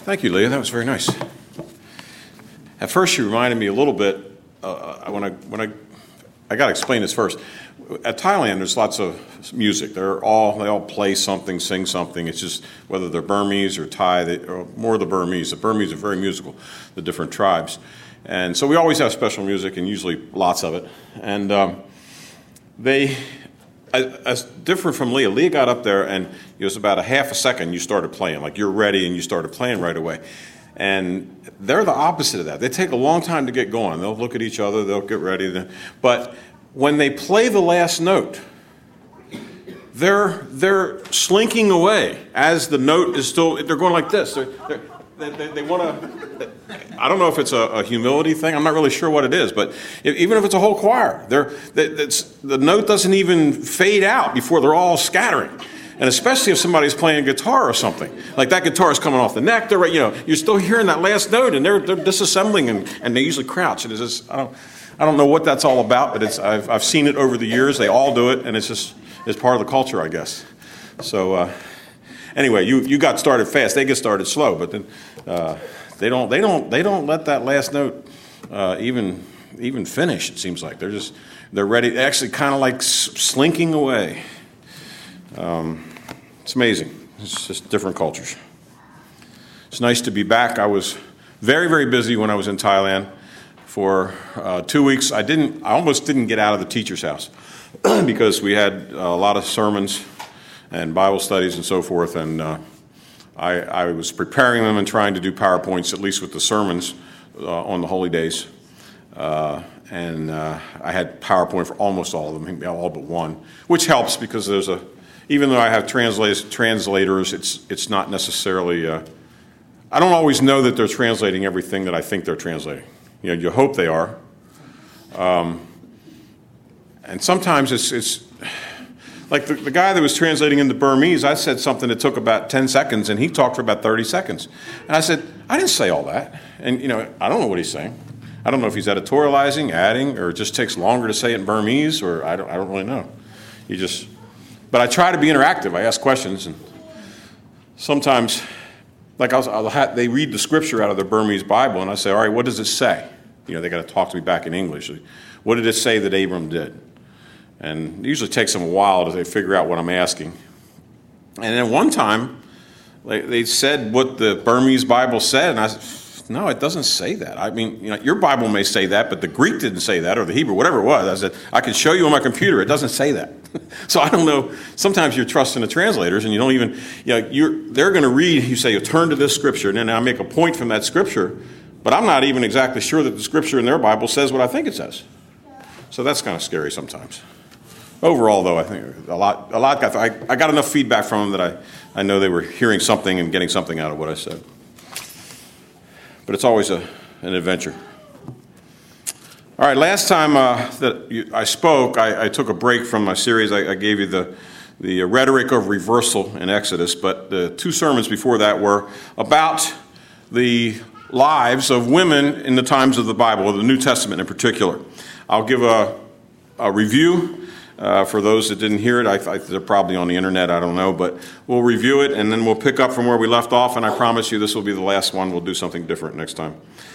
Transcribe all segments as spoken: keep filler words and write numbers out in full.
Thank you, Leah. That was very nice. At first, you reminded me a little bit. Uh, when I when I I got to explain this first. At Thailand, there's lots of music. They're all they all play something, sing something. It's just whether they're Burmese or Thai, they, or more the Burmese. The Burmese are very musical, the different tribes, and so we always have special music and usually lots of it. And um, they. As different from Leah. Leah got up there and it was about a half a second you started playing, like you're ready and you started playing right away. And they're the opposite of that. They take a long time to get going. They'll look at each other, they'll get ready. But when they play the last note, they're they're slinking away as the note is still, they're going like this. They're, they're, they they, they want to, I don't know if it's a, a humility thing. I'm not really sure what it is. But if, even if it's a whole choir, they're, they, it's, the note doesn't even fade out before they're all scattering. And especially if somebody's playing guitar or something. Like that guitar is coming off the neck. They're, you know, you're still hearing that last note and they're, they're disassembling and, and they usually crouch. And it's just, I don't, I don't know what that's all about, but it's, I've, I've seen it over the years. They all do it and it's just, it's part of the culture, I guess. So, uh, Anyway, you, you got started fast. They get started slow, but then uh, they don't they don't they don't let that last note uh, even even finish. It seems like they're just they're ready. They're actually kind of like slinking away. Um, it's amazing. It's just different cultures. It's nice to be back. I was very very busy when I was in Thailand for uh, two weeks. I didn't. I almost didn't get out of the teacher's house because we had a lot of sermons and Bible studies and so forth, and uh, I, I was preparing them and trying to do PowerPoints, at least with the sermons uh, on the holy days. Uh, and uh, I had PowerPoint for almost all of them, all but one, which helps because there's a, even though I have translators, translators it's it's not necessarily, uh, I don't always know that they're translating everything that I think they're translating. You know, you hope they are. Um, and sometimes it's it's, Like the, the guy that was translating into Burmese, I said something that took about ten seconds, and he talked for about thirty seconds. And I said, I didn't say all that. And, you know, I don't know what he's saying. I don't know if he's editorializing, adding, or it just takes longer to say it in Burmese, or I don't I don't really know. You just, but I try to be interactive. I ask questions, and sometimes, like I'll, I'll have, they read the scripture out of their Burmese Bible, and I say, all right, what does it say? You know, they got to talk to me back in English. What did it say that Abram did? And it usually takes them a while to they figure out what I'm asking. And then one time, they said what the Burmese Bible said, and I said, no, it doesn't say that. I mean, you know, your Bible may say that, but the Greek didn't say that, or the Hebrew, whatever it was. I said, I can show you on my computer. It doesn't say that. So I don't know. Sometimes you're trusting the translators, and you don't even, you know, you're, they're going to read, you say, you turn to this scripture, and then I make a point from that scripture, but I'm not even exactly sure that the scripture in their Bible says what I think it says. So that's kind of scary sometimes. Overall, though, I think a lot, a lot got. I, I got enough feedback from them that I, I know they were hearing something and getting something out of what I said. But it's always a, an adventure. All right, last time uh, that you, I spoke, I, I took a break from my series. I, I gave you the the rhetoric of reversal in Exodus, but the two sermons before that were about the lives of women in the times of the Bible, or the New Testament in particular. I'll give a, a review. Uh, for those that didn't hear it, I, I, they're probably on the internet, I don't know, but we'll review it and then we'll pick up from where we left off, and I promise you this will be the last one. We'll do something different next time.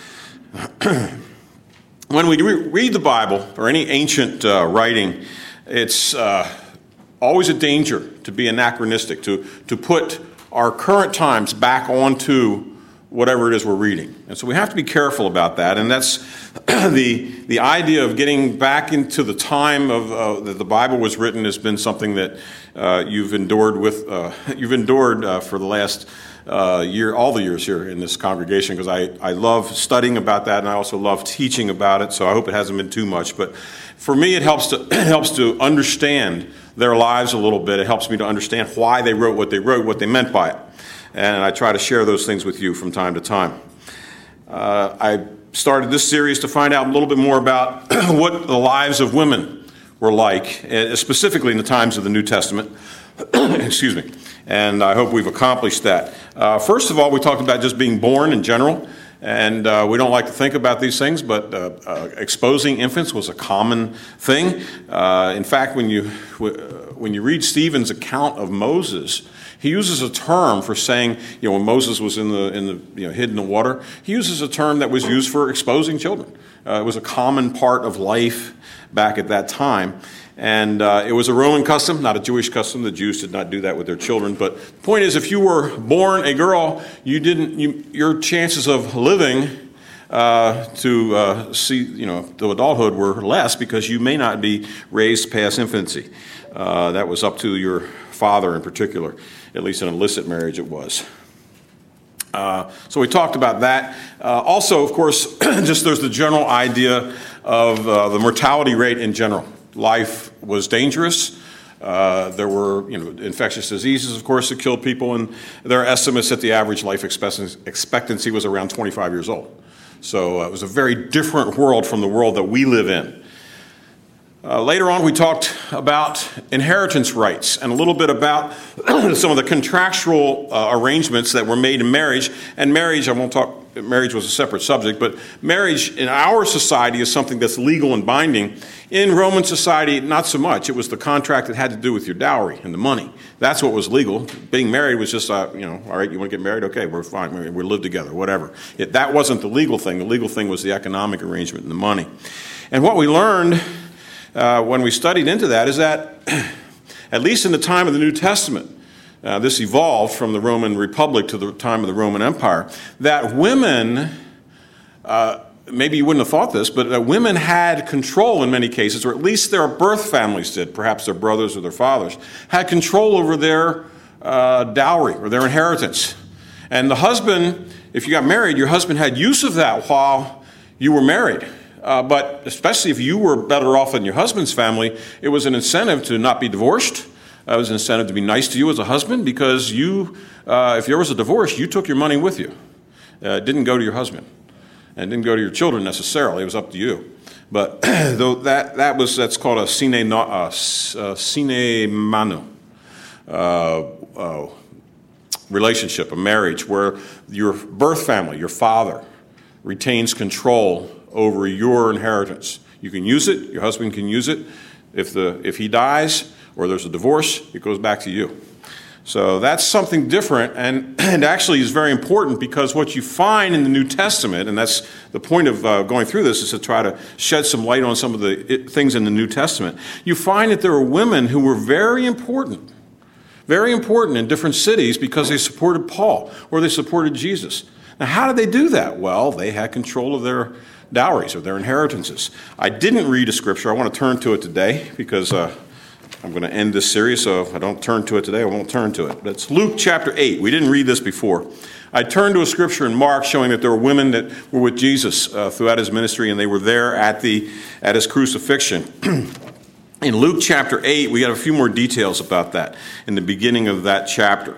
When we re- read the Bible or any ancient uh, writing, it's uh, always a danger to be anachronistic, to, to put our current times back onto whatever it is we're reading. And so we have to be careful about that. And that's the the idea of getting back into the time of uh, that the Bible was written has been something that uh, you've endured with uh, you've endured uh, for the last uh, year, all the years here in this congregation, because I, I love studying about that, and I also love teaching about it. So I hope it hasn't been too much. But for me, it helps to it helps to understand their lives a little bit. It helps me to understand why they wrote what they wrote, what they meant by it. And I try to share those things with you from time to time. Uh, I started this series to find out a little bit more about what the lives of women were like, specifically in the times of the New Testament. Excuse me. And I hope we've accomplished that. Uh, first of all, we talked about just being born in general. And uh, we don't like to think about these things, but uh, uh, exposing infants was a common thing. Uh, in fact, when you when you read Stephen's account of Moses, He uses a term for saying, you know, when Moses was in the, in the you know, hid in the water, he uses a term that was used for exposing children. Uh, it was a common part of life back at that time. And uh, it was a Roman custom, not a Jewish custom. The Jews did not do that with their children. But the point is, if you were born a girl, you didn't. You, your chances of living uh, to uh, see, you know, to adulthood were less because you may not be raised past infancy. Uh, that was up to your father in particular. At least in illicit marriage, it was. Uh, so we talked about that. Uh, also, of course, just there's the general idea of uh, the mortality rate in general. Life was dangerous. Uh, there were, you know, infectious diseases, of course, that killed people, and there are estimates that the average life expectancy was around twenty-five years old. So uh, it was a very different world from the world that we live in. Uh, later on, we talked about inheritance rights and a little bit about some of the contractual uh, arrangements that were made in marriage. And marriage, I won't talk, marriage was a separate subject, but marriage in our society is something that's legal and binding. In Roman society, not so much. It was the contract that had to do with your dowry and the money. That's what was legal. Being married was just, uh, you know, all right, you want to get married? Okay, we're fine. We we'll live together, whatever. It, that wasn't the legal thing. The legal thing was the economic arrangement and the money. And what we learned Uh, when we studied into that is that, at least in the time of the New Testament, uh, this evolved from the Roman Republic to the time of the Roman Empire, that women, uh, maybe you wouldn't have thought this, but uh, women had control in many cases, or at least their birth families did, perhaps their brothers or their fathers, had control over their uh, dowry or their inheritance. And the husband, if you got married, your husband had use of that while you were married. Uh, but especially if you were better off than your husband's family, it was an incentive to not be divorced. It was an incentive to be nice to you as a husband because you, uh, if there was a divorce, you took your money with you. Uh, it didn't go to your husband. And it didn't go to your children necessarily. It was up to you. But though that that was that's called a sine, uh, sine manu uh, uh, relationship, a marriage where your birth family, your father, retains control over your inheritance. You can use it. Your husband can use it. If the if he dies or there's a divorce, it goes back to you. So that's something different, and, and actually is very important because what you find in the New Testament, and that's the point of uh, going through this, is to try to shed some light on some of the it, things in the New Testament. You find that there are women who were very important, very important in different cities because they supported Paul or they supported Jesus. Now, how did they do that? Well, they had control of their dowries or their inheritances. I didn't read a scripture. I want to turn to it today because uh, I'm going to end this series, so if I don't turn to it today, I won't turn to it. But it's Luke chapter eight. We didn't read this before. I turned to a scripture in Mark showing that there were women that were with Jesus uh, throughout his ministry, and they were there at the at his crucifixion. In Luke chapter eight, we got a few more details about that in the beginning of that chapter.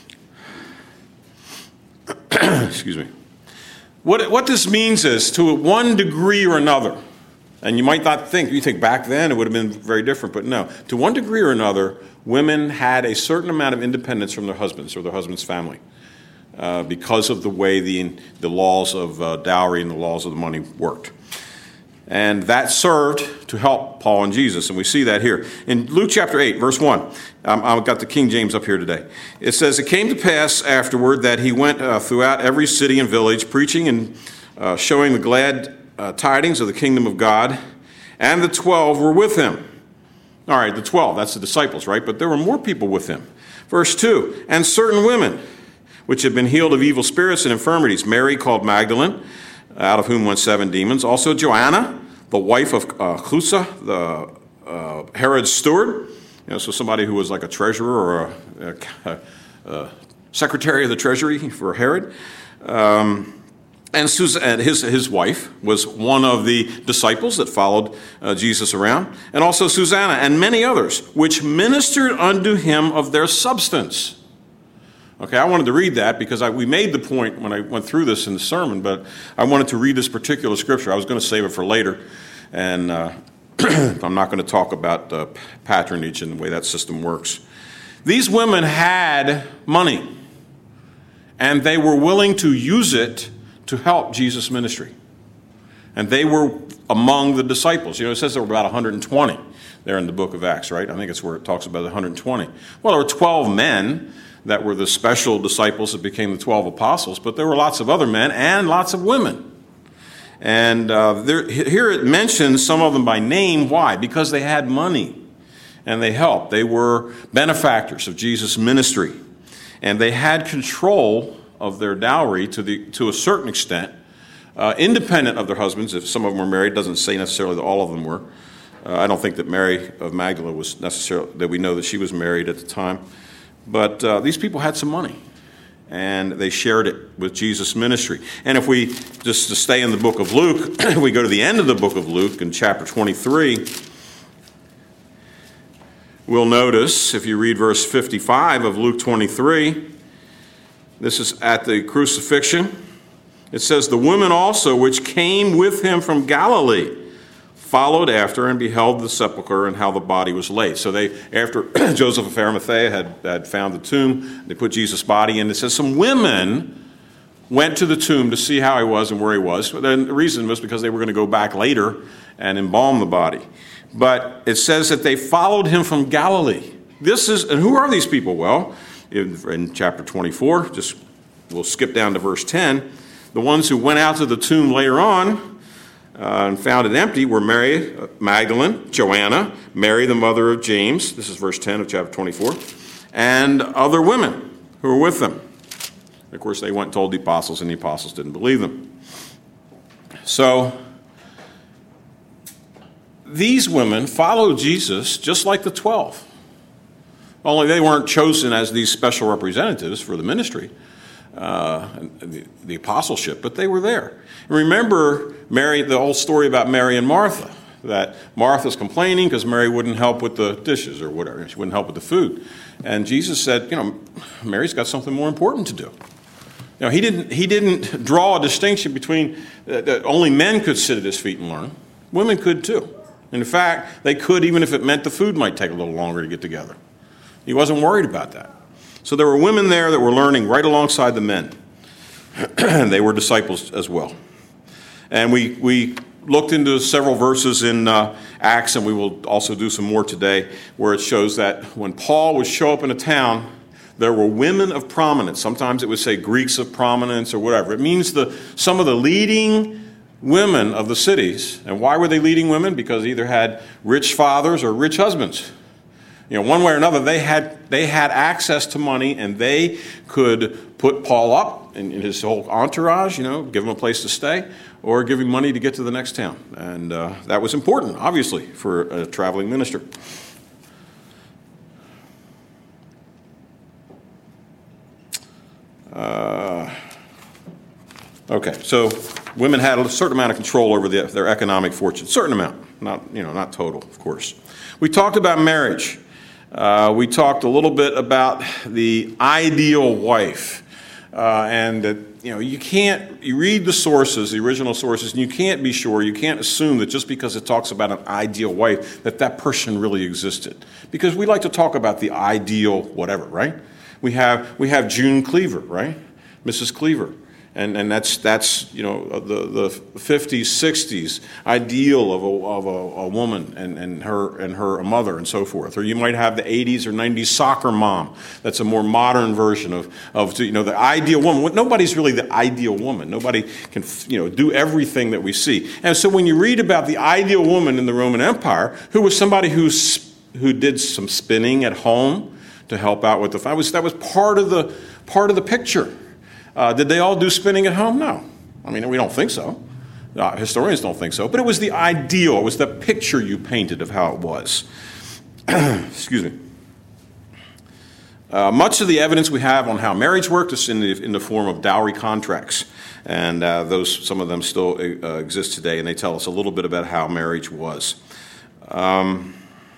Excuse me. What, what this means is, to one degree or another, and you might not think, you think back then it would have been very different, but no. To one degree or another, women had a certain amount of independence from their husbands or their husband's family uh, because of the way the, the laws of uh, dowry and the laws of the money worked. And that served to help Paul and Jesus, and we see that here. In Luke chapter eight, verse one, um, I've got the King James up here today. It says, "It came to pass afterward that he went uh, throughout every city and village, preaching and uh, showing the glad uh, tidings of the kingdom of God, and the twelve were with him." All right, the twelve, that's the disciples, right? But there were more people with him. Verse two, "And certain women, which had been healed of evil spirits and infirmities, Mary called Magdalene, out of whom went seven demons. Also Joanna, the wife of uh, Chusa, the uh, Herod's steward." You know, so somebody who was like a treasurer or a, a, a secretary of the treasury for Herod. Um, and Sus- and his, his wife was one of the disciples that followed uh, Jesus around. And also Susanna and many others, which ministered unto him of their substance. Okay, I wanted to read that because I, we made the point when I went through this in the sermon, but I wanted to read this particular scripture. I was going to save it for later, and uh, I'm not going to talk about uh, patronage and the way that system works. These women had money, and they were willing to use it to help Jesus' ministry. And they were among the disciples. You know, it says there were about one hundred twenty there in the book of Acts, right? I think it's where it talks about one hundred twenty. Well, there were twelve men. that were the special disciples that became the twelve apostles, but there were lots of other men and lots of women. And uh, there, here it mentions some of them by name. Why? Because they had money and they helped. They were benefactors of Jesus' ministry. And they had control of their dowry to the to a certain extent, uh, independent of their husbands. If some of them were married, it doesn't say necessarily that all of them were. Uh, I don't think that Mary of Magdala was necessarily, that we know that she was married at the time. But uh, these people had some money, and they shared it with Jesus' ministry. And if we, just to stay in the book of Luke, we go to the end of the book of Luke in chapter twenty-three, we'll notice, if you read verse fifty-five of Luke twenty-three, this is at the crucifixion. It says, "The women also which came with him from Galilee followed after and beheld the sepulchre and how the body was laid." So they, after Joseph of Arimathea had, had found the tomb, they put Jesus' body in. It says some women went to the tomb to see how he was and where he was. But then the reason was because they were going to go back later and embalm the body. But it says that they followed him from Galilee. This is, and who are these people? Well, in, in chapter twenty-four, just we'll skip down to verse ten. The ones who went out to the tomb later on Uh, and found it empty were Mary Magdalene, Joanna, Mary the mother of James, this is verse ten of chapter twenty-four, and other women who were with them. And of course, they went and told the apostles, and the apostles didn't believe them. So, these women followed Jesus just like the twelve. Only they weren't chosen as these special representatives for the ministry, uh, the, the apostleship, but they were there. Remember Mary, the whole story about Mary and Martha, that Martha's complaining because Mary wouldn't help with the dishes or whatever. She wouldn't help with the food. And Jesus said, you know, Mary's got something more important to do. You know, he didn't, he didn't draw a distinction between uh, that only men could sit at his feet and learn. Women could too. In fact, they could even if it meant the food might take a little longer to get together. He wasn't worried about that. So there were women there that were learning right alongside the men. They were disciples as well. And we, we looked into several verses in uh, Acts, and we will also do some more today, where it shows that when Paul would show up in a town, there were women of prominence. Sometimes it would say Greeks of prominence or whatever. It means the some of the leading women of the cities. And why were they leading women? Because they either had rich fathers or rich husbands. You know, one way or another, they had they had access to money, and they could put Paul up in, in his whole entourage, you know, give him a place to stay, or give him money to get to the next town. And uh, that was important, obviously, for a traveling minister. Uh, okay, so women had a certain amount of control over the, their economic fortune, certain amount, not you know, not total, of course. We talked about marriage. Uh, we talked a little bit about the ideal wife, uh, and that you know you can't you read the sources, the original sources, and you can't be sure, you can't assume that just because it talks about an ideal wife that that person really existed, because we like to talk about the ideal whatever, right? We have we have June Cleaver, right, Missus Cleaver. And and that's that's you know the the fifties, sixties ideal of a of a, a woman and, and her and her mother and so forth. Or you might have the eighties or nineties soccer mom. That's a more modern version of of you know the ideal woman. Nobody's really the ideal woman. Nobody can you know do everything that we see. And so when you read about the ideal woman in the Roman Empire, who was somebody who who did some spinning at home to help out with the that was that was part of the part of the picture. Uh, did they all do spinning at home? No. I mean, we don't think so. Uh, historians don't think so. But it was the ideal. It was the picture you painted of how it was. Excuse me. Uh, much of the evidence we have on how marriage worked is in the, in the form of dowry contracts. And uh, those some of them still uh, exist today, and they tell us a little bit about how marriage was. Um,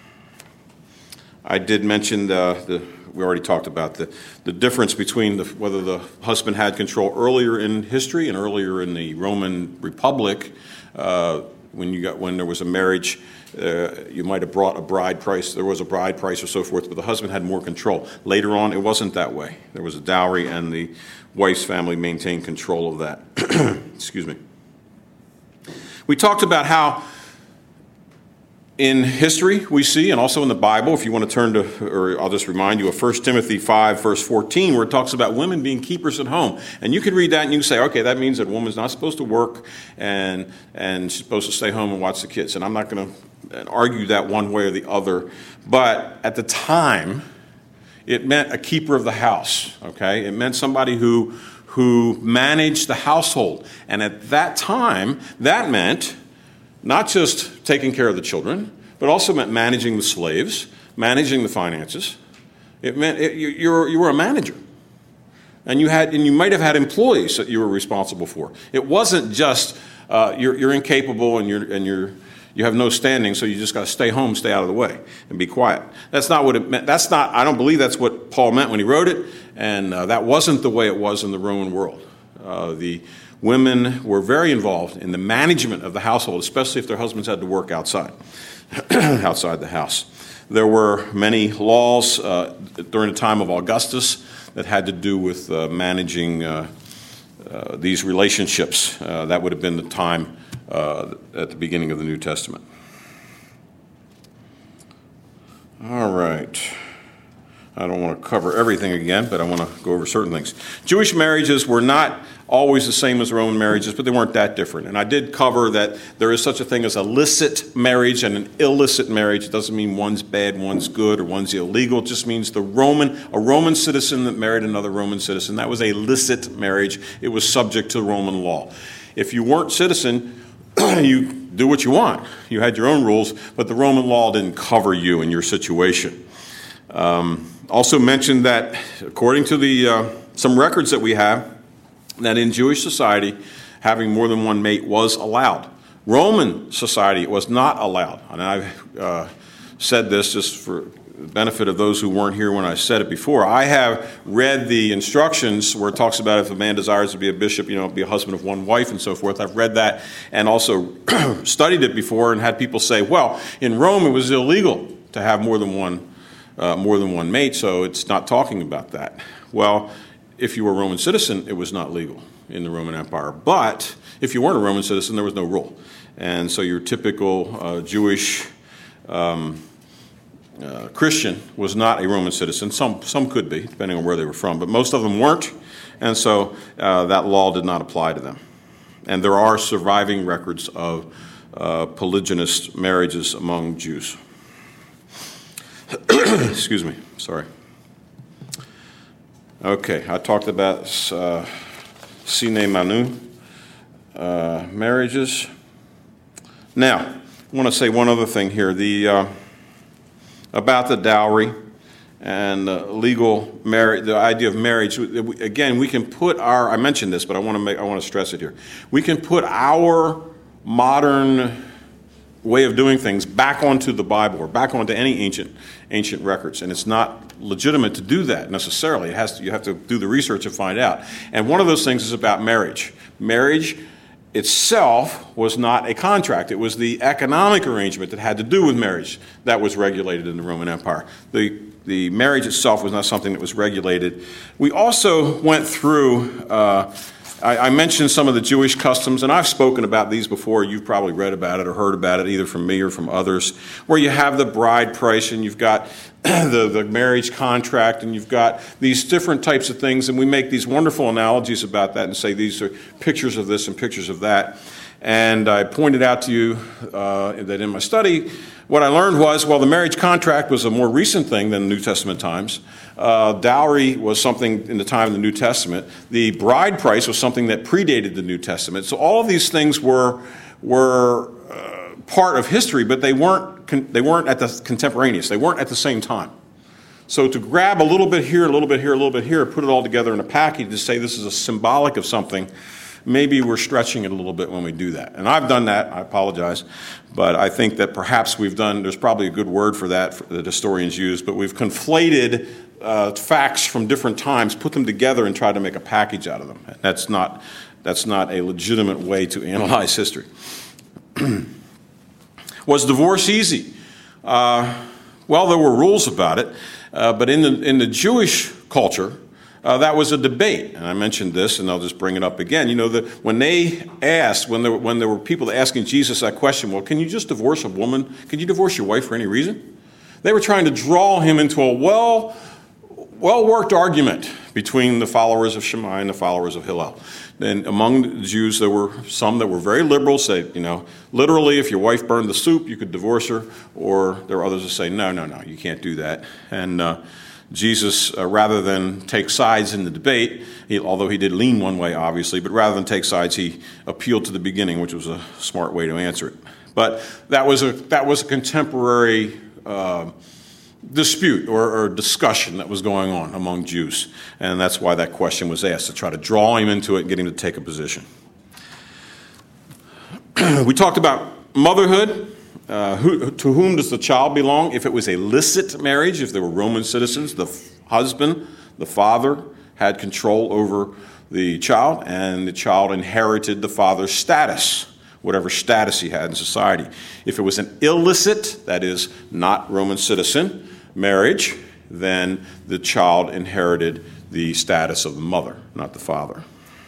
I did mention the... the We already talked about the, the difference between the, whether the husband had control earlier in history and earlier in the Roman Republic. Uh, when you got when there was a marriage, uh, you might have brought a bride price. There was a bride price or so forth, but the husband had more control. Later on, it wasn't that way. There was a dowry, and the wife's family maintained control of that. Excuse me. We talked about how in history, we see, and also in the Bible, if you want to turn to, or I'll just remind you of First Timothy five, verse fourteen, where it talks about women being keepers at home. And you can read that and you can say, okay, that means that a woman's not supposed to work and, and she's supposed to stay home and watch the kids. And I'm not going to argue that one way or the other. But at the time, it meant a keeper of the house, okay? It meant somebody who, who managed the household. And at that time, that meant not just taking care of the children, but also meant managing the slaves, managing the finances. It meant it, you, you, were, you were a manager. And you had, and you might have had employees that you were responsible for. It wasn't just uh, you're, you're incapable and you're and you're you have no standing, so you just got to stay home, stay out of the way, and be quiet. That's not what it meant. That's not. I don't believe that's what Paul meant when he wrote it, and uh, that wasn't the way it was in the Roman world. Uh, the Women were very involved in the management of the household, especially if their husbands had to work outside, outside the house. There were many laws uh, during the time of Augustus that had to do with uh, managing uh, uh, these relationships. Uh, that would have been the time uh, at the beginning of the New Testament. All right. I don't want to cover everything again, but I want to go over certain things. Jewish marriages were not always the same as Roman marriages, but they weren't that different. And I did cover that there is such a thing as a licit marriage and an illicit marriage. It doesn't mean one's bad, one's good, or one's illegal. It just means the Roman, a Roman citizen that married another Roman citizen. That was a licit marriage. It was subject to Roman law. If you weren't citizen, you do what you want. You had your own rules, but the Roman law didn't cover you and your situation. Um, also mentioned that according to the uh, some records that we have, that in Jewish society, having more than one mate was allowed. Roman society, it was not allowed. And I've uh, said this just for the benefit of those who weren't here when I said it before. I have read the instructions where it talks about if a man desires to be a bishop, you know, be a husband of one wife and so forth. I've read that and also studied it before and had people say, well, in Rome it was illegal to have more than one Uh, more than one mate, so it's not talking about that. Well, if you were a Roman citizen, it was not legal in the Roman Empire. But if you weren't a Roman citizen, there was no rule. And so your typical uh, Jewish um, uh, Christian was not a Roman citizen. Some, some could be, depending on where they were from, but most of them weren't. And so uh, that law did not apply to them. And there are surviving records of uh, polygynous marriages among Jews. Excuse me, sorry. Okay, I talked about uh, sine manu uh, marriages. Now, I want to say one other thing here. The uh, about the dowry and uh, legal marriage, the idea of marriage. Again, we can put our. I mentioned this, but I want to make. I want to stress it here. We can put our modern way of doing things back onto the Bible or back onto any ancient ancient records, and it's not legitimate to do that necessarily. It has to, you have to do the research and find out. And one of those things is about marriage. Marriage itself was not a contract. It was the economic arrangement that had to do with marriage that was regulated in the Roman Empire. The the marriage itself was not something that was regulated. We also went through uh, I, I mentioned some of the Jewish customs, and I've spoken about these before. You've probably read about it or heard about it, either from me or from others, where you have the bride price, and you've got the, the marriage contract, and you've got these different types of things, and we make these wonderful analogies about that and say these are pictures of this and pictures of that. And I pointed out to you uh, that in my study, what I learned was, well, the marriage contract was a more recent thing than New Testament times. Uh, dowry was something in the time of the New Testament. The bride price was something that predated the New Testament. So all of these things were were uh, part of history, but they weren't con- they weren't at the contemporaneous. They weren't at the same time. So to grab a little bit here, a little bit here, a little bit here, put it all together in a package to say this is a symbolic of something, maybe we're stretching it a little bit when we do that. And I've done that, I apologize, but I think that perhaps we've done, there's probably a good word for that for, that historians use, but we've conflated uh, facts from different times, put them together and tried to make a package out of them. And that's not, that's not a legitimate way to analyze history. Was divorce easy? Uh, well, there were rules about it, uh, but in the, in the Jewish culture, Uh, that was a debate, and I mentioned this, and I'll just bring it up again. You know, the, when they asked, when there, when there were people asking Jesus that question, well, can you just divorce a woman? Can you divorce your wife for any reason? They were trying to draw him into a well, well-worked argument between the followers of Shammai and the followers of Hillel. And among the Jews, there were some that were very liberal, say, you know, literally, if your wife burned the soup, you could divorce her, or there are others that say, no, no, no, you can't do that. And uh, Jesus, uh, rather than take sides in the debate, he, although he did lean one way, obviously, but rather than take sides, he appealed to the beginning, which was a smart way to answer it. But that was a that was a contemporary uh, dispute or, or discussion that was going on among Jews, and that's why that question was asked, to try to draw him into it and get him to take a position. We talked about motherhood. Uh, who, to whom does the child belong? If it was a licit marriage, if they were Roman citizens, the f- husband, the father, had control over the child, and the child inherited the father's status, whatever status he had in society. If it was an illicit, that is, not Roman citizen marriage, then the child inherited the status of the mother, not the father.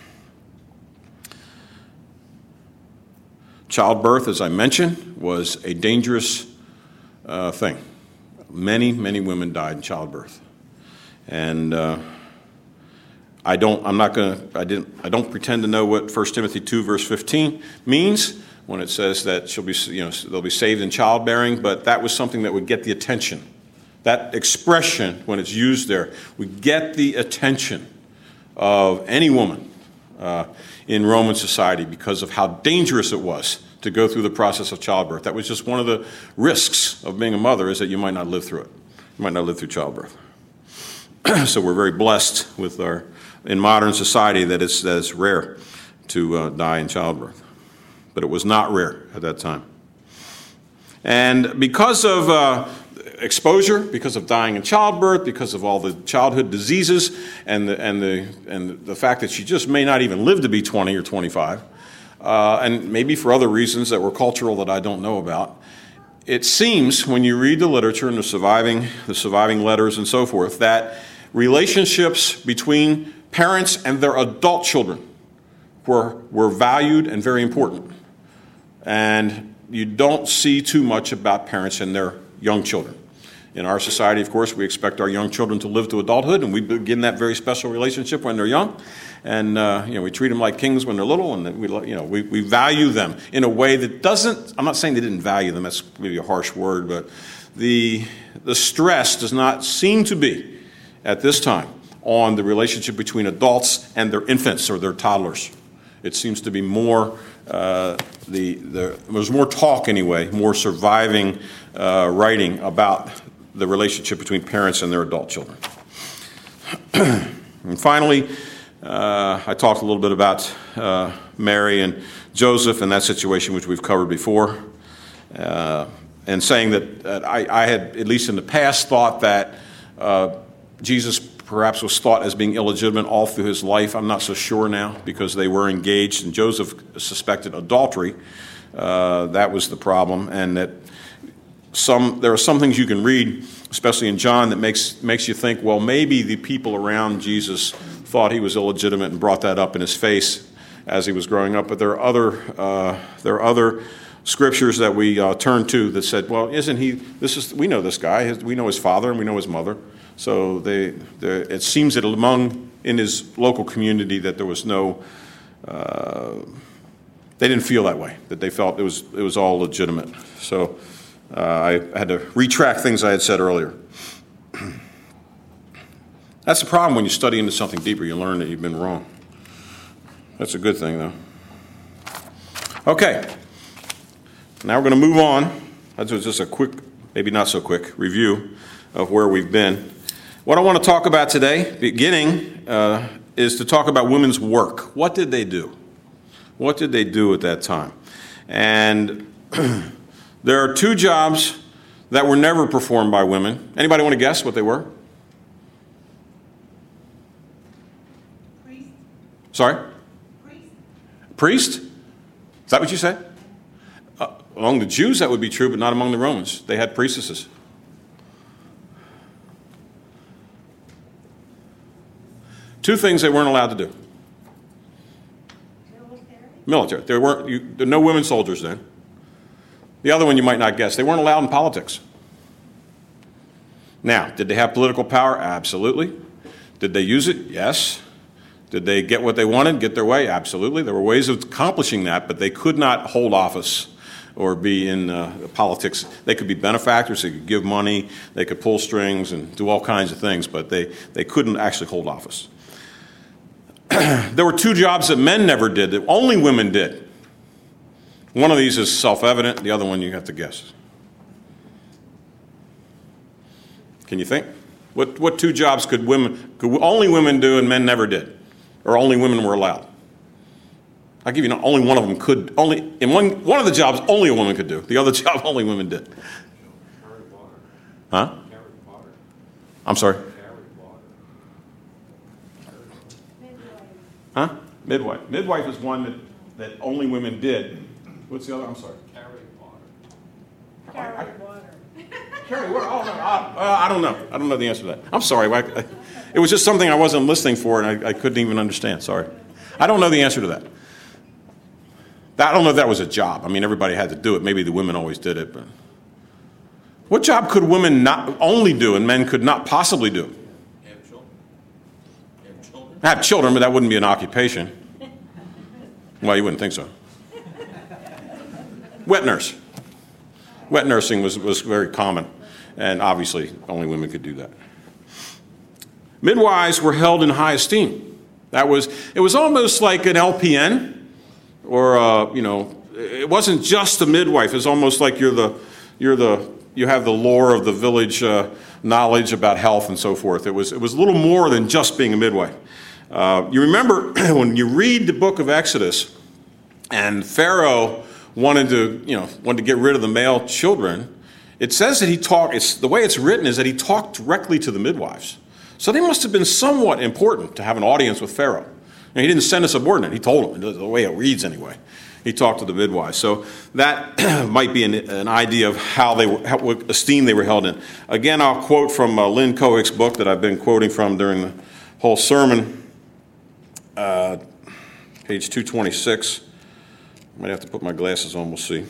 Childbirth, as I mentioned, was a dangerous uh, thing. Many, many women died in childbirth, and uh, I don't. I'm not going to. I didn't. I don't pretend to know what First Timothy two verse fifteen means when it says that she'll be, you know, they'll be saved in childbearing. But that was something that would get the attention. That expression, when it's used there, would get the attention of any woman Uh, in Roman society because of how dangerous it was to go through the process of childbirth. That was just one of the risks of being a mother, is that you might not live through it. You might not live through childbirth. So we're very blessed with our, in modern society, that it's, that it's rare to uh, die in childbirth. But it was not rare at that time. And because of uh, exposure, because of dying in childbirth, because of all the childhood diseases, and the and the and the fact that she just may not even live to be twenty or twenty-five, uh, and maybe for other reasons that were cultural that I don't know about, it seems when you read the literature and the surviving the surviving letters and so forth, that relationships between parents and their adult children were were valued and very important. And you don't see too much about parents and their young children. In our society, of course, we expect our young children to live to adulthood, and we begin that very special relationship when they're young. And uh, you know, we treat them like kings when they're little, and we, you know, we, we value them in a way that doesn't. I'm not saying they didn't value them. That's maybe a harsh word, but the the stress does not seem to be at this time on the relationship between adults and their infants or their toddlers. It seems to be more. Uh, the, the there's more talk anyway, more surviving uh, writing about the relationship between parents and their adult children. And finally, uh, I talked a little bit about uh, Mary and Joseph and that situation, which we've covered before, uh, and saying that, that I, I had, at least in the past, thought that uh, Jesus perhaps was thought as being illegitimate all through his life. I'm not so sure now, because they were engaged, and Joseph suspected adultery. Uh, that was the problem, and that some there are some things you can read, especially in John, that makes makes you think, well, maybe the people around Jesus thought he was illegitimate and brought that up in his face as he was growing up. But there are other uh, there are other scriptures that we uh, turn to that said, well, isn't he? This is we know this guy. We know his father and we know his mother. So they, it seems that among in his local community that there was no. Uh, they didn't feel that way. That they felt it was it was all legitimate. So. Uh, I had to retract things I had said earlier. That's the problem when you study into something deeper. You learn that you've been wrong. That's a good thing, though. Okay. Now we're going to move on. That was just a quick, maybe not so quick, review of where we've been. What I want to talk about today, beginning, uh, is to talk about women's work. What did they do? What did they do at that time? And there are two jobs that were never performed by women. Anybody want to guess what they were? Priest. Sorry? Priest. Priest? Is that what you said? Uh, among the Jews that would be true, but not among the Romans. They had priestesses. Two things they weren't allowed to do. Military? Military. There weren't you, there were no women soldiers then. The other one you might not guess. They weren't allowed in politics. Now, did they have political power? Absolutely. Did they use it? Yes. Did they get what they wanted, get their way? Absolutely. There were ways of accomplishing that, but they could not hold office or be in uh, politics. They could be benefactors, they could give money, they could pull strings and do all kinds of things, but they, they couldn't actually hold office. There were two jobs that men never did, that only women did. One of these is self-evident, the other one you have to guess. Can you think? What what two jobs could women could only women do and men never did, or only women were allowed? I'll give you not, only one of them could only in one one of the jobs only a woman could do. The other job only women did. Carry water. Huh? Carry water. I'm sorry. Carry water. Midwife. Huh? Midwife. Midwife is one that, that only women did. What's the other? I'm sorry. Carry water. Carry water. Carry water. Oh, no, I, uh, I don't know. I don't know the answer to that. I'm sorry. I, I, it was just something I wasn't listening for, and I, I couldn't even understand. Sorry. I don't know the answer to that. I don't know if that was a job. I mean, everybody had to do it. Maybe the women always did it. But what job could women not only do and men could not possibly do? Have children. Have children. Have children, but that wouldn't be an occupation. Well, you wouldn't think so. Wet nurse. Wet nursing was, was very common, and obviously only women could do that. Midwives were held in high esteem. That was it was almost like an L P N, or uh, you know, it wasn't just a midwife. It's almost like you're the you're the you have the lore of the village uh, knowledge about health and so forth. It was it was a little more than just being a midwife. Uh, you remember when you read the book of Exodus, and Pharaoh wanted to, you know, wanted to get rid of the male children. It says that he talked, it's, the way it's written is that he talked directly to the midwives. So they must have been somewhat important to have an audience with Pharaoh. And he didn't send a subordinate, he told him, the way it reads anyway. He talked to the midwives. So that might be an, an idea of how they were, how, what esteem they were held in. Again, I'll quote from uh, Lynn Cohick's book that I've been quoting from during the whole sermon, uh, page two twenty-six. I might have to put my glasses on, we'll see.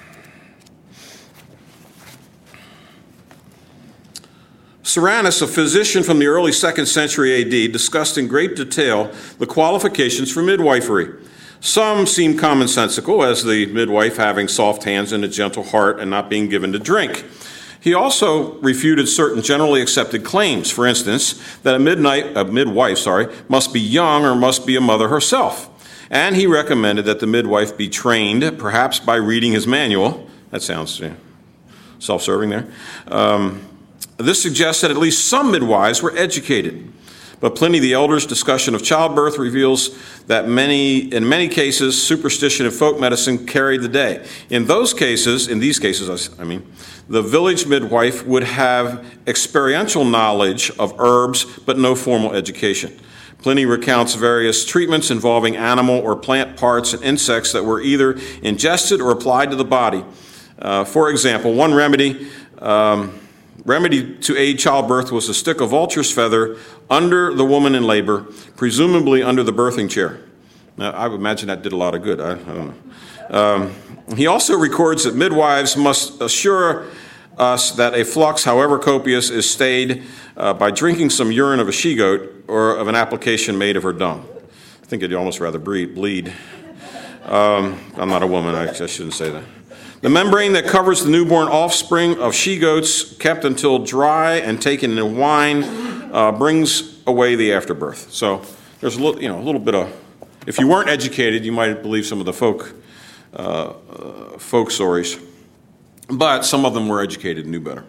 Cyrannus, a physician from the early second century A D, discussed in great detail the qualifications for midwifery. Some seem commonsensical, as the midwife having soft hands and a gentle heart and not being given to drink. He also refuted certain generally accepted claims, for instance, that a, midnight, a midwife sorry, must be young or must be a mother herself. And he recommended that the midwife be trained, perhaps by reading his manual. That sounds yeah, self-serving there. Um, this suggests that at least some midwives were educated. But Pliny the Elder's discussion of childbirth reveals that many, in many cases, superstition and folk medicine carried the day. In those cases, in these cases, I mean, the village midwife would have experiential knowledge of herbs, but no formal education. Pliny recounts various treatments involving animal or plant parts and insects that were either ingested or applied to the body. Uh, for example, one remedy um, remedy to aid childbirth was a stick of vulture's feather under the woman in labor, presumably under the birthing chair. Now, I would imagine that did a lot of good. I, I don't know. Um, he also records that midwives must assure us that a flux, however copious, is stayed uh, by drinking some urine of a she-goat or of an application made of her dung. I think I'd almost rather bleed. Um, I'm not a woman, I, I shouldn't say that. The membrane that covers the newborn offspring of she-goats, kept until dry and taken in wine, uh, brings away the afterbirth. So there's a little, you know, a little bit of, if you weren't educated, you might believe some of the folk, uh, uh, folk stories. But some of them were educated and knew better.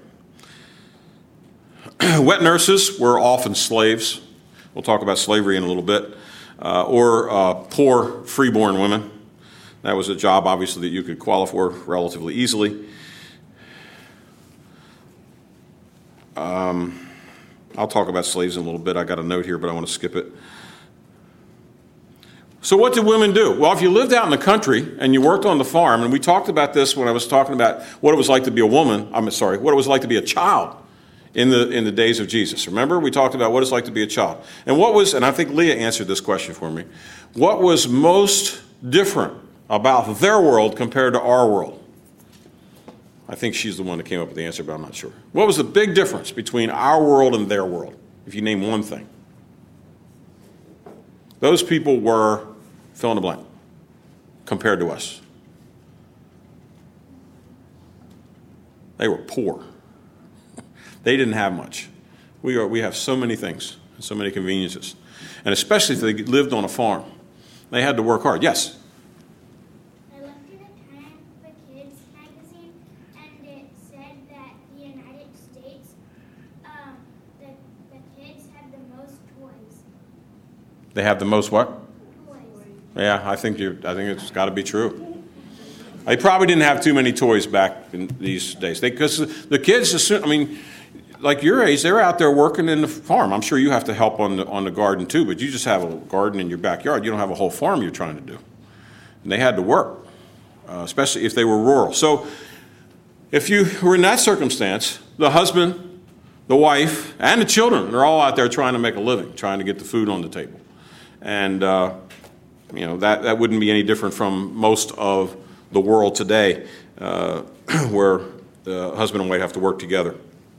Wet nurses were often slaves. We'll talk about slavery in a little bit. Uh, or uh, poor freeborn women. That was a job, obviously, that you could qualify for relatively easily. Um, I'll talk about slaves in a little bit. I got a note here, but I want to skip it. So what did women do? Well, if you lived out in the country and you worked on the farm, and we talked about this when I was talking about what it was like to be a woman, I'm sorry, what it was like to be a child in the in the days of Jesus? Remember, we talked about what it's like to be a child. And what was, and I think Leah answered this question for me, what was most different about their world compared to our world? I think she's the one that came up with the answer, but I'm not sure. What was the big difference between our world and their world, if you name one thing? Those people were fill in the blank compared to us. They were poor. They didn't have much. We are. We have so many things, so many conveniences. And especially if they lived on a farm. They had to work hard. Yes? I looked at a Time for Kids magazine, and it said that the United States, um, the, the kids had the most toys. They have the most what? Toys. Yeah, I think you. I think it's got to be true. They probably didn't have too many toys back in these days. Because the kids, assume, I mean, like your age, they're out there working in the farm. I'm sure you have to help on the on the garden too, but you just have a garden in your backyard. You don't have a whole farm you're trying to do. And they had to work, uh, especially if they were rural. So if you were in that circumstance, the husband, the wife, and the children, they're all out there trying to make a living, trying to get the food on the table. And, uh, you know, that, that wouldn't be any different from most of the world today, uh, where the husband and wife have to work together.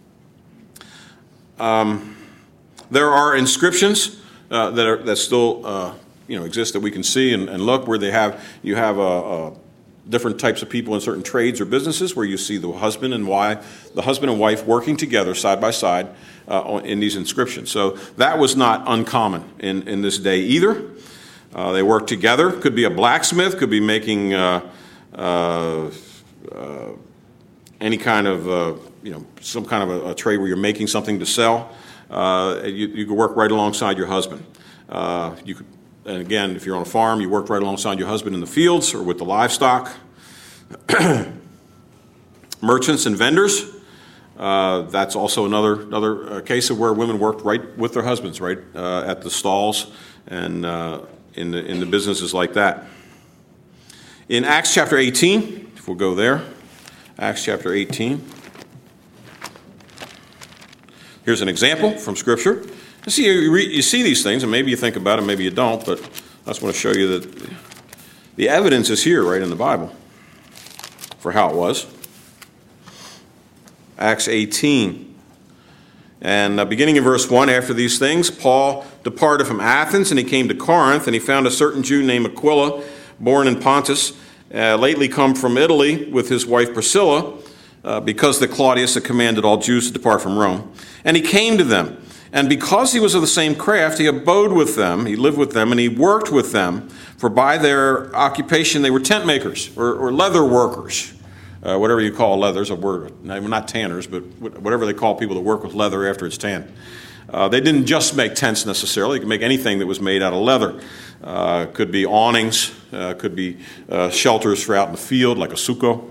Um, there are inscriptions uh, that are that still uh, you know exist that we can see and, and look where they have you have a, a different types of people in certain trades or businesses where you see the husband and wife, the husband and wife working together side by side uh, in these inscriptions. So that was not uncommon in, in this day either. Uh, they worked together. Could be a blacksmith. Could be making uh, uh, uh, any kind of uh, you know some kind of a, a trade where you're making something to sell. Uh, you, you could work right alongside your husband. Uh, you could. And again, if you're on a farm, you worked right alongside your husband in the fields or with the livestock. Merchants and vendors. Uh, that's also another another uh, case of where women worked right with their husbands, right uh, at the stalls and uh, in the in the businesses like that. In Acts chapter eighteen, if we'll go there, Acts chapter eighteen. Here's an example from Scripture. You see, you, re, you see these things, and maybe you think about it, maybe you don't, but I just want to show you that the evidence is here right in the Bible for how it was. Acts eighteen. And uh, beginning in verse one, after these things, Paul departed from Athens, and he came to Corinth, and he found a certain Jew named Aquila, born in Pontus, uh, lately come from Italy with his wife Priscilla, uh, because that Claudius had commanded all Jews to depart from Rome. And he came to them. And because he was of the same craft, he abode with them, he lived with them, and he worked with them, for by their occupation they were tent makers or, or leather workers, uh, whatever you call leather. There's a word, not tanners, but whatever they call people that work with leather after it's tanned. Uh, they didn't just make tents necessarily. They could make anything that was made out of leather. Uh, could be awnings, uh, could be uh, shelters for out in the field, like a sukkah.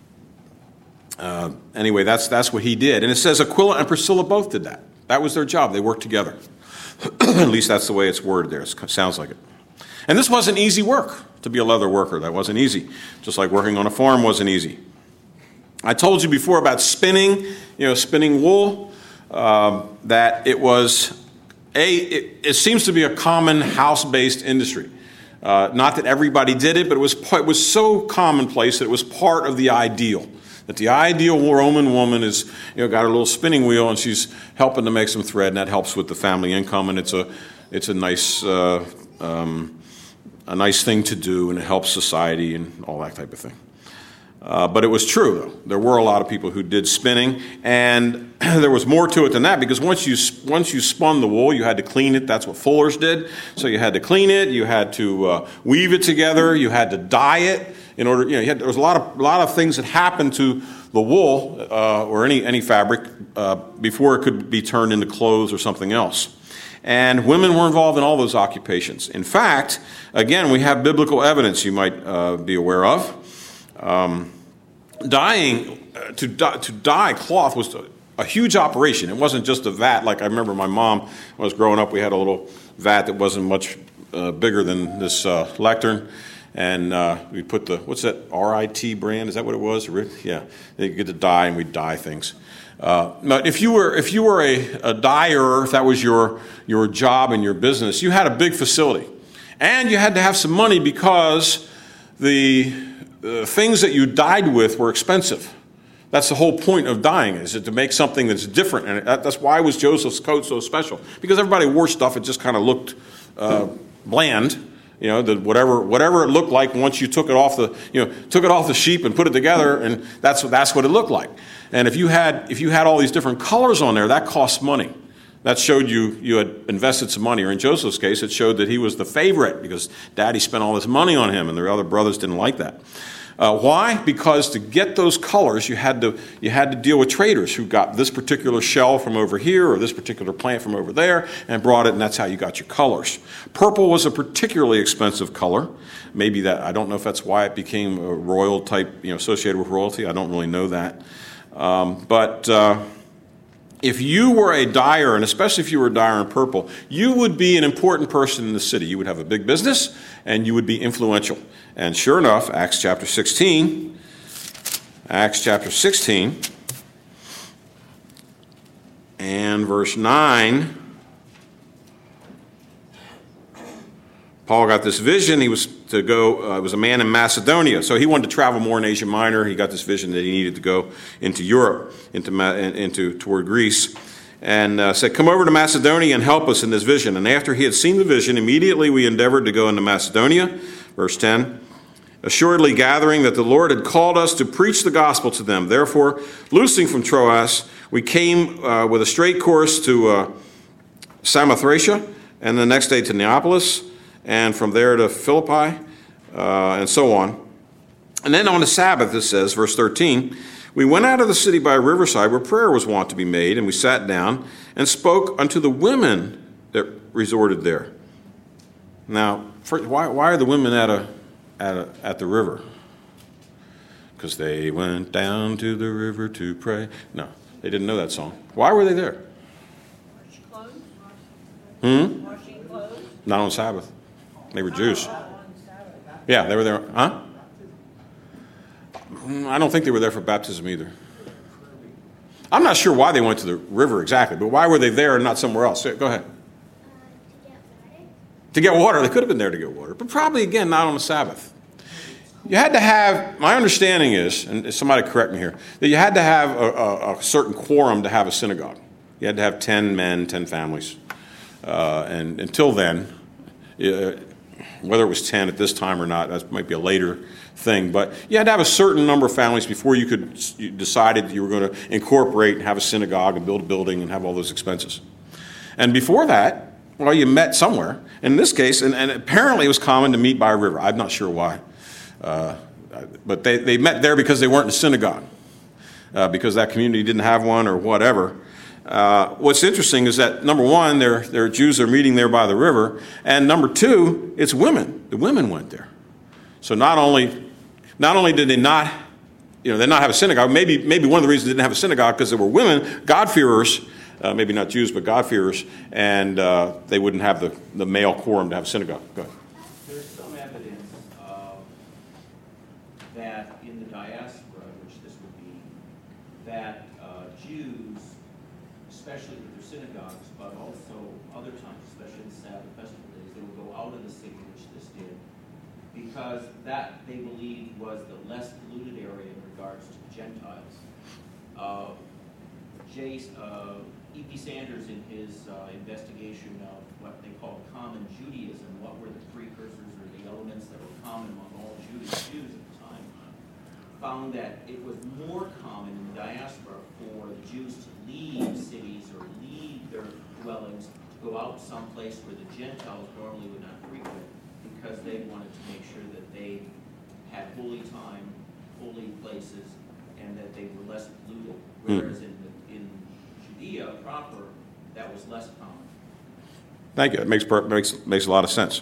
Uh, anyway, that's that's what he did. And it says Aquila and Priscilla both did that. That was their job. They worked together. At least that's the way it's worded there. It sounds like it. And this wasn't easy work, to be a leather worker. That wasn't easy. Just like working on a farm wasn't easy. I told you before about spinning, you know, spinning wool, um, that it was, a. It, it seems to be a common house-based industry. Uh, not that everybody did it, but it was, it was so commonplace that it was part of the ideal. That the ideal Roman woman is, you know, got her little spinning wheel and she's helping to make some thread, and that helps with the family income, and it's a, it's a nice, uh, um, a nice thing to do, and it helps society and all that type of thing. Uh, but it was true, though. There were a lot of people who did spinning, and there was more to it than that, because once you once you spun the wool, you had to clean it. That's what fullers did. So you had to clean it, you had to uh, weave it together, you had to dye it. In order, you know, you had, there was a lot of a lot of things that happened to the wool uh, or any any fabric uh, before it could be turned into clothes or something else. And women were involved in all those occupations. In fact, again, we have biblical evidence you might uh, be aware of. Um, dyeing uh, to dye, to dye cloth was a, a huge operation. It wasn't just a vat. Like I remember my mom, when I was growing up, we had a little vat that wasn't much uh, bigger than this uh, lectern. And uh, we put the, what's that, R I T brand? Is that what it was? Yeah, you get to dye, and we dye things. Uh, but if you were if you were a, a dyer, if that was your your job and your business, you had a big facility, and you had to have some money because the uh, things that you dyed with were expensive. That's the whole point of dyeing, is it to make something that's different, and that, that's why was Joseph's coat so special, because everybody wore stuff that just kind of looked uh, bland. You know, the, whatever whatever it looked like once you took it off the you know took it off the sheep and put it together, and that's that's what it looked like. And if you had if you had all these different colors on there, that cost money. That showed you you had invested some money. Or in Joseph's case, it showed that he was the favorite because Daddy spent all this money on him, and the other brothers didn't like that. Uh, why? Because to get those colors, you had to you had to deal with traders who got this particular shell from over here or this particular plant from over there and brought it, and that's how you got your colors. Purple was a particularly expensive color. Maybe that I don't know if that's why it became a royal type, you know, associated with royalty. I don't really know that. Um, but uh, if you were a dyer, and especially if you were a dyer in purple, you would be an important person in the city. You would have a big business, and you would be influential. And sure enough, Acts chapter sixteen, Acts chapter sixteen, and verse nine, Paul got this vision. He was to go, uh, was a man in Macedonia. So he wanted to travel more in Asia Minor. He got this vision that he needed to go into Europe, into, into toward Greece. And uh, said, come over to Macedonia and help us in this vision. And after he had seen the vision, immediately we endeavored to go into Macedonia. Verse ten, assuredly gathering that the Lord had called us to preach the gospel to them. Therefore, loosing from Troas, we came uh, with a straight course to uh, Samothracia, and the next day to Neapolis, and from there to Philippi, uh, and so on. And then on the Sabbath, it says, verse thirteen, we went out of the city by a riverside where prayer was wont to be made, and we sat down and spoke unto the women that resorted there. Now, for, why, why are the women at a at a, at the river? Because they went down to the river to pray. No, they didn't know that song. Why were they there? Wash clothes. Hmm? Washing clothes. Not on Sabbath. They were Jews. Oh, on Sabbath. Yeah, they were there. Huh? I don't think they were there for baptism either. I'm not sure why they went to the river exactly, but why were they there and not somewhere else? Go ahead. Uh, to get water. To get water. They could have been there to get water, but probably, again, not on the Sabbath. You had to have, my understanding is, and somebody correct me here, that you had to have a, a, a certain quorum to have a synagogue. You had to have ten men, ten families. Uh, and until then, uh, whether it was ten at this time or not, that might be a later thing, but you had to have a certain number of families before you could you decided you were going to incorporate and have a synagogue and build a building and have all those expenses. And before that, well, you met somewhere. In this case, and, and apparently it was common to meet by a river. I'm not sure why. Uh, but they, they met there because they weren't in a synagogue, uh, because that community didn't have one or whatever. Uh, what's interesting is that, number one, there, there are Jews that are meeting there by the river, and number two, it's women. The women went there. So not only not only did they not, you know, they not have a synagogue, maybe maybe one of the reasons they didn't have a synagogue because there were women, God-fearers, uh, maybe not Jews, but God-fearers, and uh, they wouldn't have the, the male quorum to have a synagogue. Go ahead. There's some evidence uh, that in the diaspora, which this would be, that uh, Jews, especially with their synagogues, but also other times, especially in Sabbath festival days, they would go out of the city, which this did, because that, they believed, was the less polluted area in regards to the Gentiles. Uh, J, uh, E P Sanders, in his uh, investigation of what they call common Judaism, what were the precursors or the elements that were common among all Jews, Jews at the time, found that it was more common in the diaspora for the Jews to leave cities or leave their dwellings to go out someplace where the Gentiles normally would not frequent, because they wanted to make sure that they had holy time, holy places, and that they were less polluted. Whereas in, the, in Judea proper, that was less common. Thank you. It makes, makes, makes a lot of sense.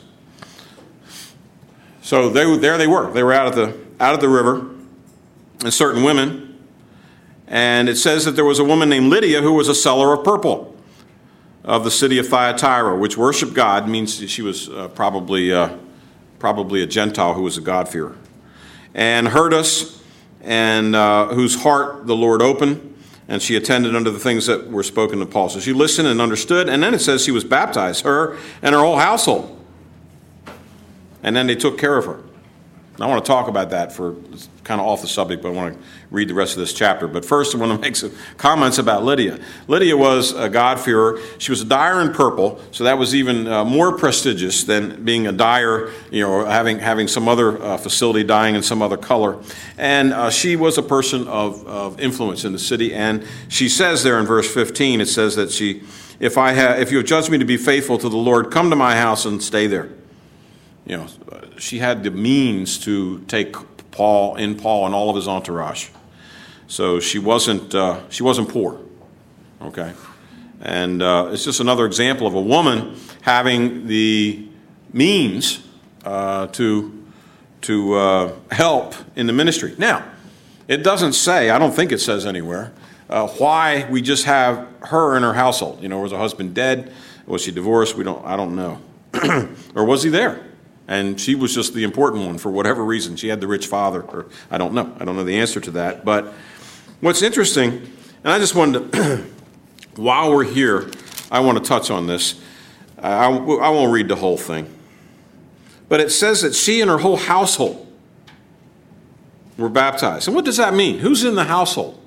So they, there they were. They were out of the out of the river, and certain women. And it says that there was a woman named Lydia who was a seller of purple of the city of Thyatira, which worshiped God. Means she was uh, probably uh, probably a Gentile who was a God-fearer. And heard us, and uh, whose heart the Lord opened, And she attended unto the things that were spoken to Paul. So she listened and understood, and then it says she was baptized, her and her whole household. And then they took care of her. And I want to talk about that for kind of off the subject, but I want to read the rest of this chapter. But first, I want to make some comments about Lydia. Lydia was a God-fearer. She was a dyer in purple, so that was even uh, more prestigious than being a dyer, you know, having having some other uh, facility dyeing in some other color. And uh, she was a person of, of influence in the city. And she says there in verse fifteen, it says that she, if I have, if you have judged me to be faithful to the Lord, come to my house and stay there. You know, she had the means to take Paul in Paul and all of his entourage, so she wasn't uh, she wasn't poor. Okay, and uh, it's just another example of a woman having the means uh, to to uh, help in the ministry. Now, it doesn't say. I don't think it says anywhere uh, why we just have her and her household. You know, was her husband dead? Was she divorced? We don't. I don't know. Or was he there? And she was just the important one for whatever reason. She had the rich father, or I don't know. I don't know the answer to that. But what's interesting, and I just wanted to, while we're here, I want to touch on this. I, I won't read the whole thing. But it says that she and her whole household were baptized. And what does that mean? Who's in the household?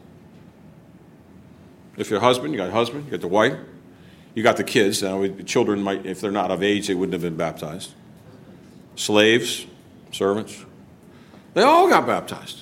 If you're a husband, you got a husband, you got the wife, you got the kids. Now, children might, if they're not of age, they wouldn't have been baptized. Slaves, servants, they all got baptized.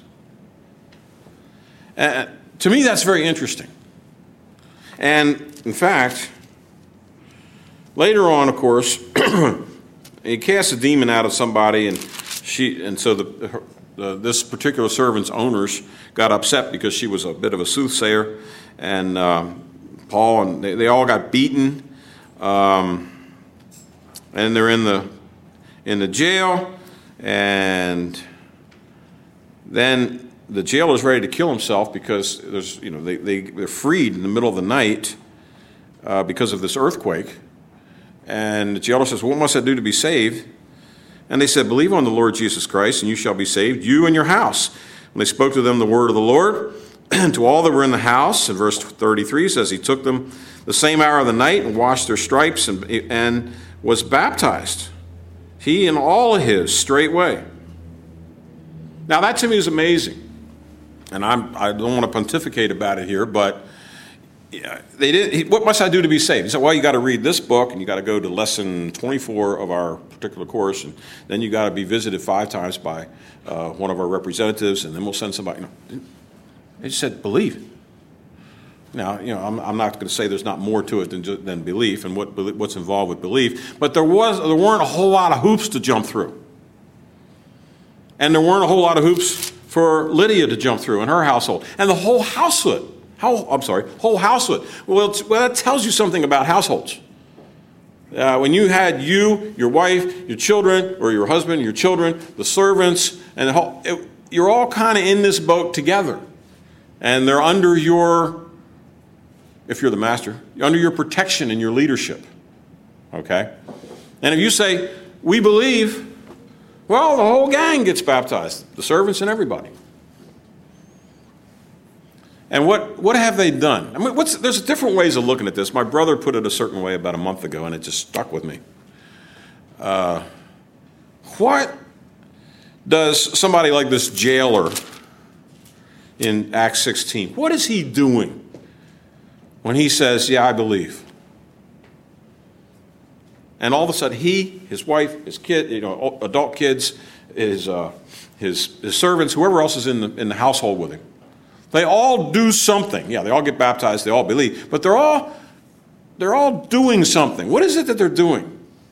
And to me, that's very interesting. And in fact, later on, of course, he cast a demon out of somebody, and she, and so the, her, the this particular servant's owners got upset because she was a bit of a soothsayer, and um, Paul and they, they all got beaten, um, and they're in the. in the jail, and then the jailer's ready to kill himself because there's, you know, they, they, they're freed in the middle of the night uh, because of this earthquake. And the jailer says, what must I do to be saved? And they said, believe on the Lord Jesus Christ, and you shall be saved, you and your house. And they spoke to them the word of the Lord, and to all that were in the house. And verse thirty-three says, he took them the same hour of the night and washed their stripes and, and was baptized. He and all of his straightway. Now that to me is amazing. And I'm, I don't want to pontificate about it here, but yeah, they did. He, what must I do to be saved? He said, well, you got to read this book, and you got to go to lesson twenty-four of our particular course, and then you got to be visited five times by uh, one of our representatives, and then we'll send somebody. No, he said, believe. Now, you know, I'm, I'm not going to say there's not more to it than, than belief and what, what's involved with belief, but there was there weren't a whole lot of hoops to jump through. And there weren't a whole lot of hoops for Lydia to jump through in her household. And the whole household, how, I'm sorry, whole household. Well, it's, well, that tells you something about households. Uh, when you had you, your wife, your children, or your husband, your children, the servants, and the whole, it, you're all kind of in this boat together. And they're under your, if you're the master, under your protection and your leadership. Okay? And if you say, we believe, well, the whole gang gets baptized, the servants and everybody. And what, what have they done? I mean, what's, there's different ways of looking at this. My brother put it a certain way about a month ago, and it just stuck with me. Uh, what does somebody like this jailer in Acts sixteen, what is he doing when he says, yeah, I believe? And all of a sudden, he, his wife, his kid, you know, adult kids, his, uh, his, his servants, whoever else is in the, in the household with him, they all do something. Yeah, they all get baptized, they all believe, but they're all, they're all doing something. What is it that they're doing?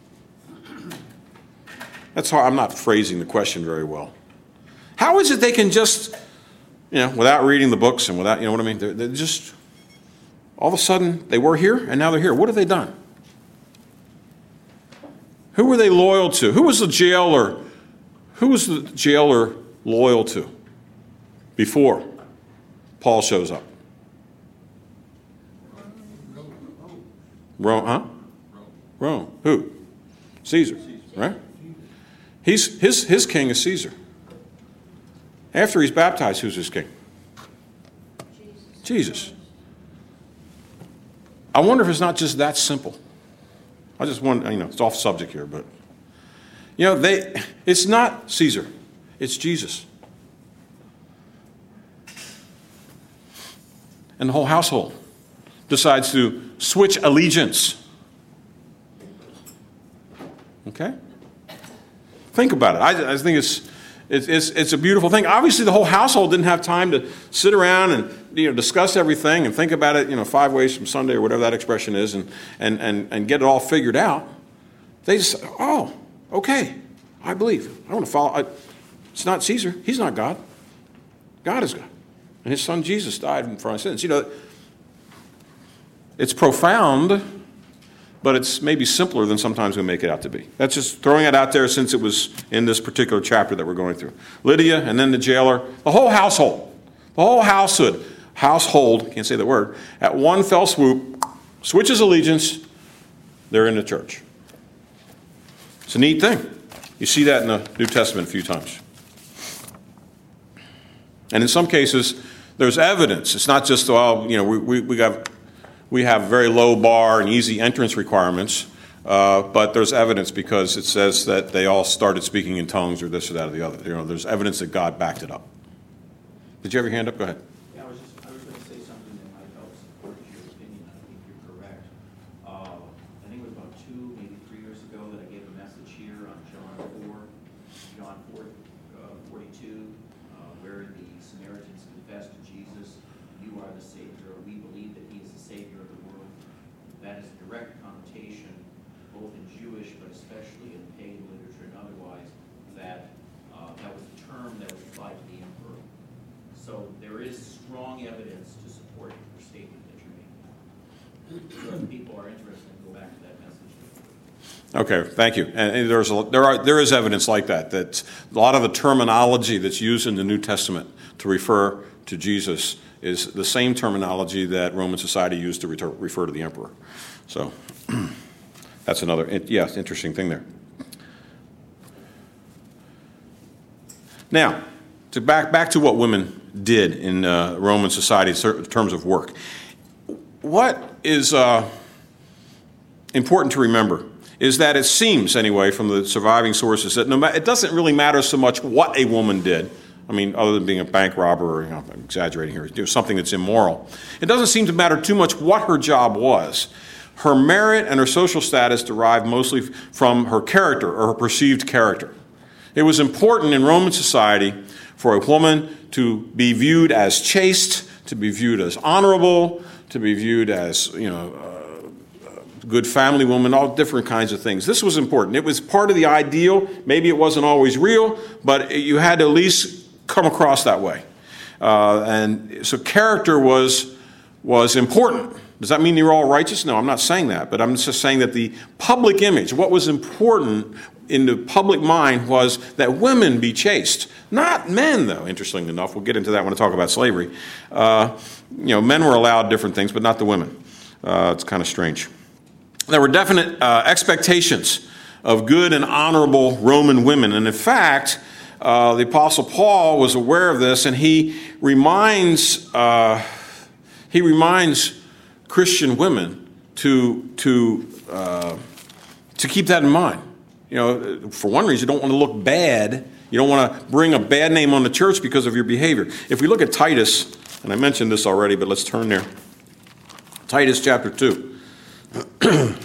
That's hard. I'm not phrasing the question very well. How is it they can just, you know, without reading the books and without, you know what I mean? They're, they're just, all of a sudden, they were here and now they're here. What have they done? Who were they loyal to? Who was the jailer? Who was the jailer loyal to before Paul shows up? Rome, huh? Rome. Who? Caesar, right? He's, his, his king is Caesar. After he's baptized, who's his king? Jesus. Jesus. I wonder if it's not just that simple. I just want, you know, it's off subject here, but, you know, they, it's not Caesar, it's Jesus. And the whole household decides to switch allegiance. Okay? Think about it. I, I think it's, it's it's it's a beautiful thing. Obviously, the whole household didn't have time to sit around and, you know, discuss everything and think about it, you know, five ways from Sunday or whatever that expression is, and and and, and get it all figured out. They just, oh, okay, I believe. I want to follow. I, it's not Caesar. He's not God. God is God. And his son Jesus died for our sins. You know, it's profound, but it's maybe simpler than sometimes we make it out to be. That's just throwing it out there since it was in this particular chapter that we're going through. Lydia and then the jailer, the whole household, the whole household, household, can't say the word, at one fell swoop, switches allegiance, they're in the church. It's a neat thing. You see that in the New Testament a few times. And in some cases, there's evidence. It's not just, well, you know, we, we, we got... We have very low bar and easy entrance requirements, uh, but there's evidence because it says that they all started speaking in tongues or this or that or the other. You know, there's evidence that God backed it up. Did you have your hand up? Go ahead. Yeah, I was just, I was going to say something that might help support your opinion. I think you're correct. Uh, I think it was about two, maybe three years ago that I gave a message here on John four, John four, uh, forty-two, uh, where the Samaritans confessed to Jesus, "You are the Savior. We believe that He is the Savior of the world." That is a direct connotation, both in Jewish but especially in pagan literature and otherwise, that uh, that was the term that was applied to the emperor. So there is strong evidence to support your statement that you're making. So if people are interested, go back to that message. Okay, thank you. And there's a, there are there is evidence like that. That a lot of the terminology that's used in the New Testament to refer to Jesus is the same terminology that Roman society used to refer, refer to the emperor. So that's another, yeah, interesting thing there. Now, to back back to what women did in uh, Roman society in terms of work. What is uh, important to remember is that it seems, anyway, from the surviving sources, that no ma- it doesn't really matter so much what a woman did. I mean, other than being a bank robber, or, you know, I'm exaggerating here, do something that's immoral. It doesn't seem to matter too much what her job was. Her merit and her social status derived mostly from her character or her perceived character. It was important in Roman society for a woman to be viewed as chaste, to be viewed as honorable, to be viewed as, you know, uh, a good family woman, all different kinds of things. This was important. It was part of the ideal. Maybe it wasn't always real, but you had to at least come across that way. Uh, and so character was was important. Does that mean they were all righteous? No, I'm not saying that, but I'm just saying that the public image, what was important in the public mind was that women be chaste. Not men, though, interestingly enough. We'll get into that when I talk about slavery. Uh, you know, men were allowed different things, but not the women. Uh, it's kind of strange. There were definite uh, expectations of good and honorable Roman women. And in fact, uh, the Apostle Paul was aware of this, and he reminds uh, he reminds Christian women to to uh, to keep that in mind. You know, for one reason, you don't want to look bad. You don't want to bring a bad name on the church because of your behavior. If we look at Titus, and I mentioned this already, but let's turn there. Titus chapter two. I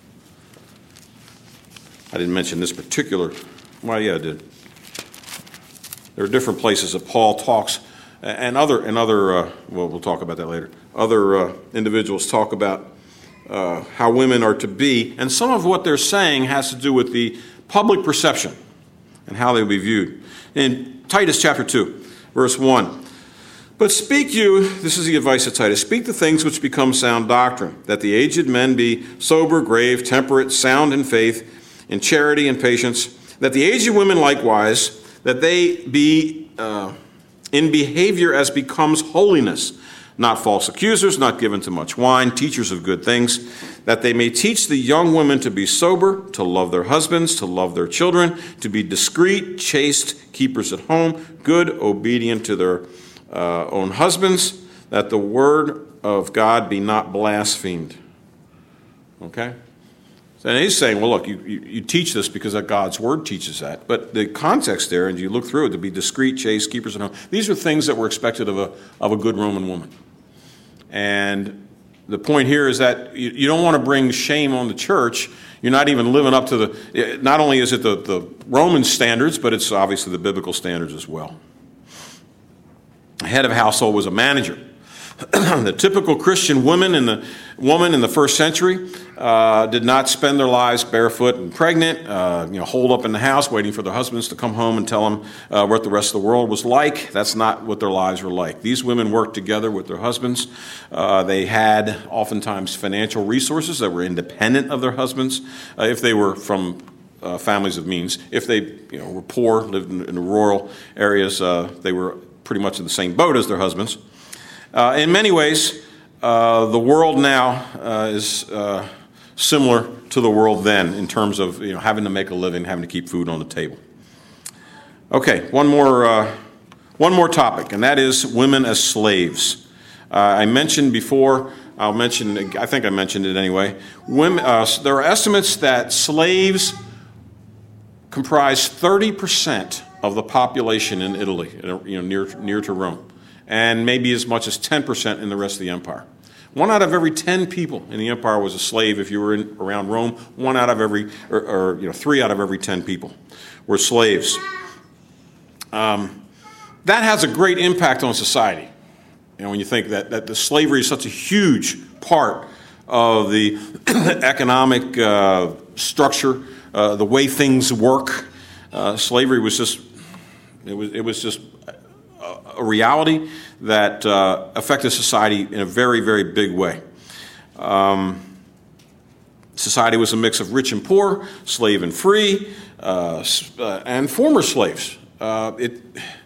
didn't mention this particular. Well, yeah, I did. There are different places that Paul talks, and other and other. Uh, well, we'll talk about that later. Other uh, individuals talk about uh, how women are to be, and some of what they're saying has to do with the public perception and how they will be viewed. In Titus chapter two, verse one, "But speak you," this is the advice of Titus, "speak the things which become sound doctrine, that the aged men be sober, grave, temperate, sound in faith, in charity and patience, that the aged women likewise, that they be uh, in behavior as becomes holiness, not false accusers, not given to much wine, teachers of good things, that they may teach the young women to be sober, to love their husbands, to love their children, to be discreet, chaste, keepers at home, good, obedient to their uh, own husbands, that the word of God be not blasphemed." Okay? And he's saying, well, look, you, you, you teach this because God's word teaches that. But the context there, and you look through it, to be discreet, chaste, keepers at home, these are things that were expected of a, of a good Roman woman. And the point here is that you, you don't want to bring shame on the church. You're not even living up to the, not only is it the, the Roman standards, but it's obviously the biblical standards as well. The head of household was a manager. The typical Christian woman in the woman in the first century uh, did not spend their lives barefoot and pregnant, uh, you know, holed up in the house waiting for their husbands to come home and tell them uh, what the rest of the world was like. That's not what their lives were like. These women worked together with their husbands. Uh, they had oftentimes financial resources that were independent of their husbands, uh, if they were from uh, families of means. If they, you know, were poor, lived in, in the rural areas, uh, they were pretty much in the same boat as their husbands. Uh, in many ways, uh, the world now uh, is uh, similar to the world then in terms of, you know, having to make a living, having to keep food on the table. Okay, one more uh, one more topic, and that is women as slaves. Uh, I mentioned before. I'll mention. I think I mentioned it anyway. Women. Uh, there are estimates that slaves comprise thirty percent of the population in Italy, you know, near near to Rome, and maybe as much as ten percent in the rest of the empire. One out of every ten people in the empire was a slave. If you were in, around Rome, one out of every, or, or you know, three out of every ten people were slaves. Um, that has a great impact on society. You know, when you think that, that the slavery is such a huge part of the economic uh, structure, uh, the way things work, uh, slavery was just, it was, it was just a reality that uh, affected society in a very, very big way. Um, society was a mix of rich and poor, slave and free, uh, uh, and former slaves. Uh, it,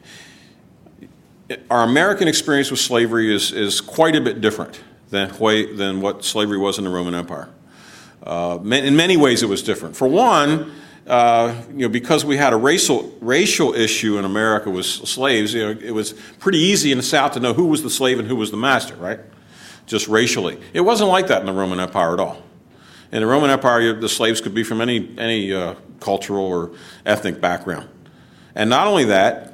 it, our American experience with slavery is, is quite a bit different than, way, than what slavery was in the Roman Empire. Uh, in many ways, it was different. For one, Uh, you know, because we had a racial racial issue in America with slaves, you know, it was pretty easy in the South to know who was the slave and who was the master, right? Just racially. It wasn't like that in the Roman Empire at all. In the Roman Empire, the slaves could be from any any uh, cultural or ethnic background. And not only that,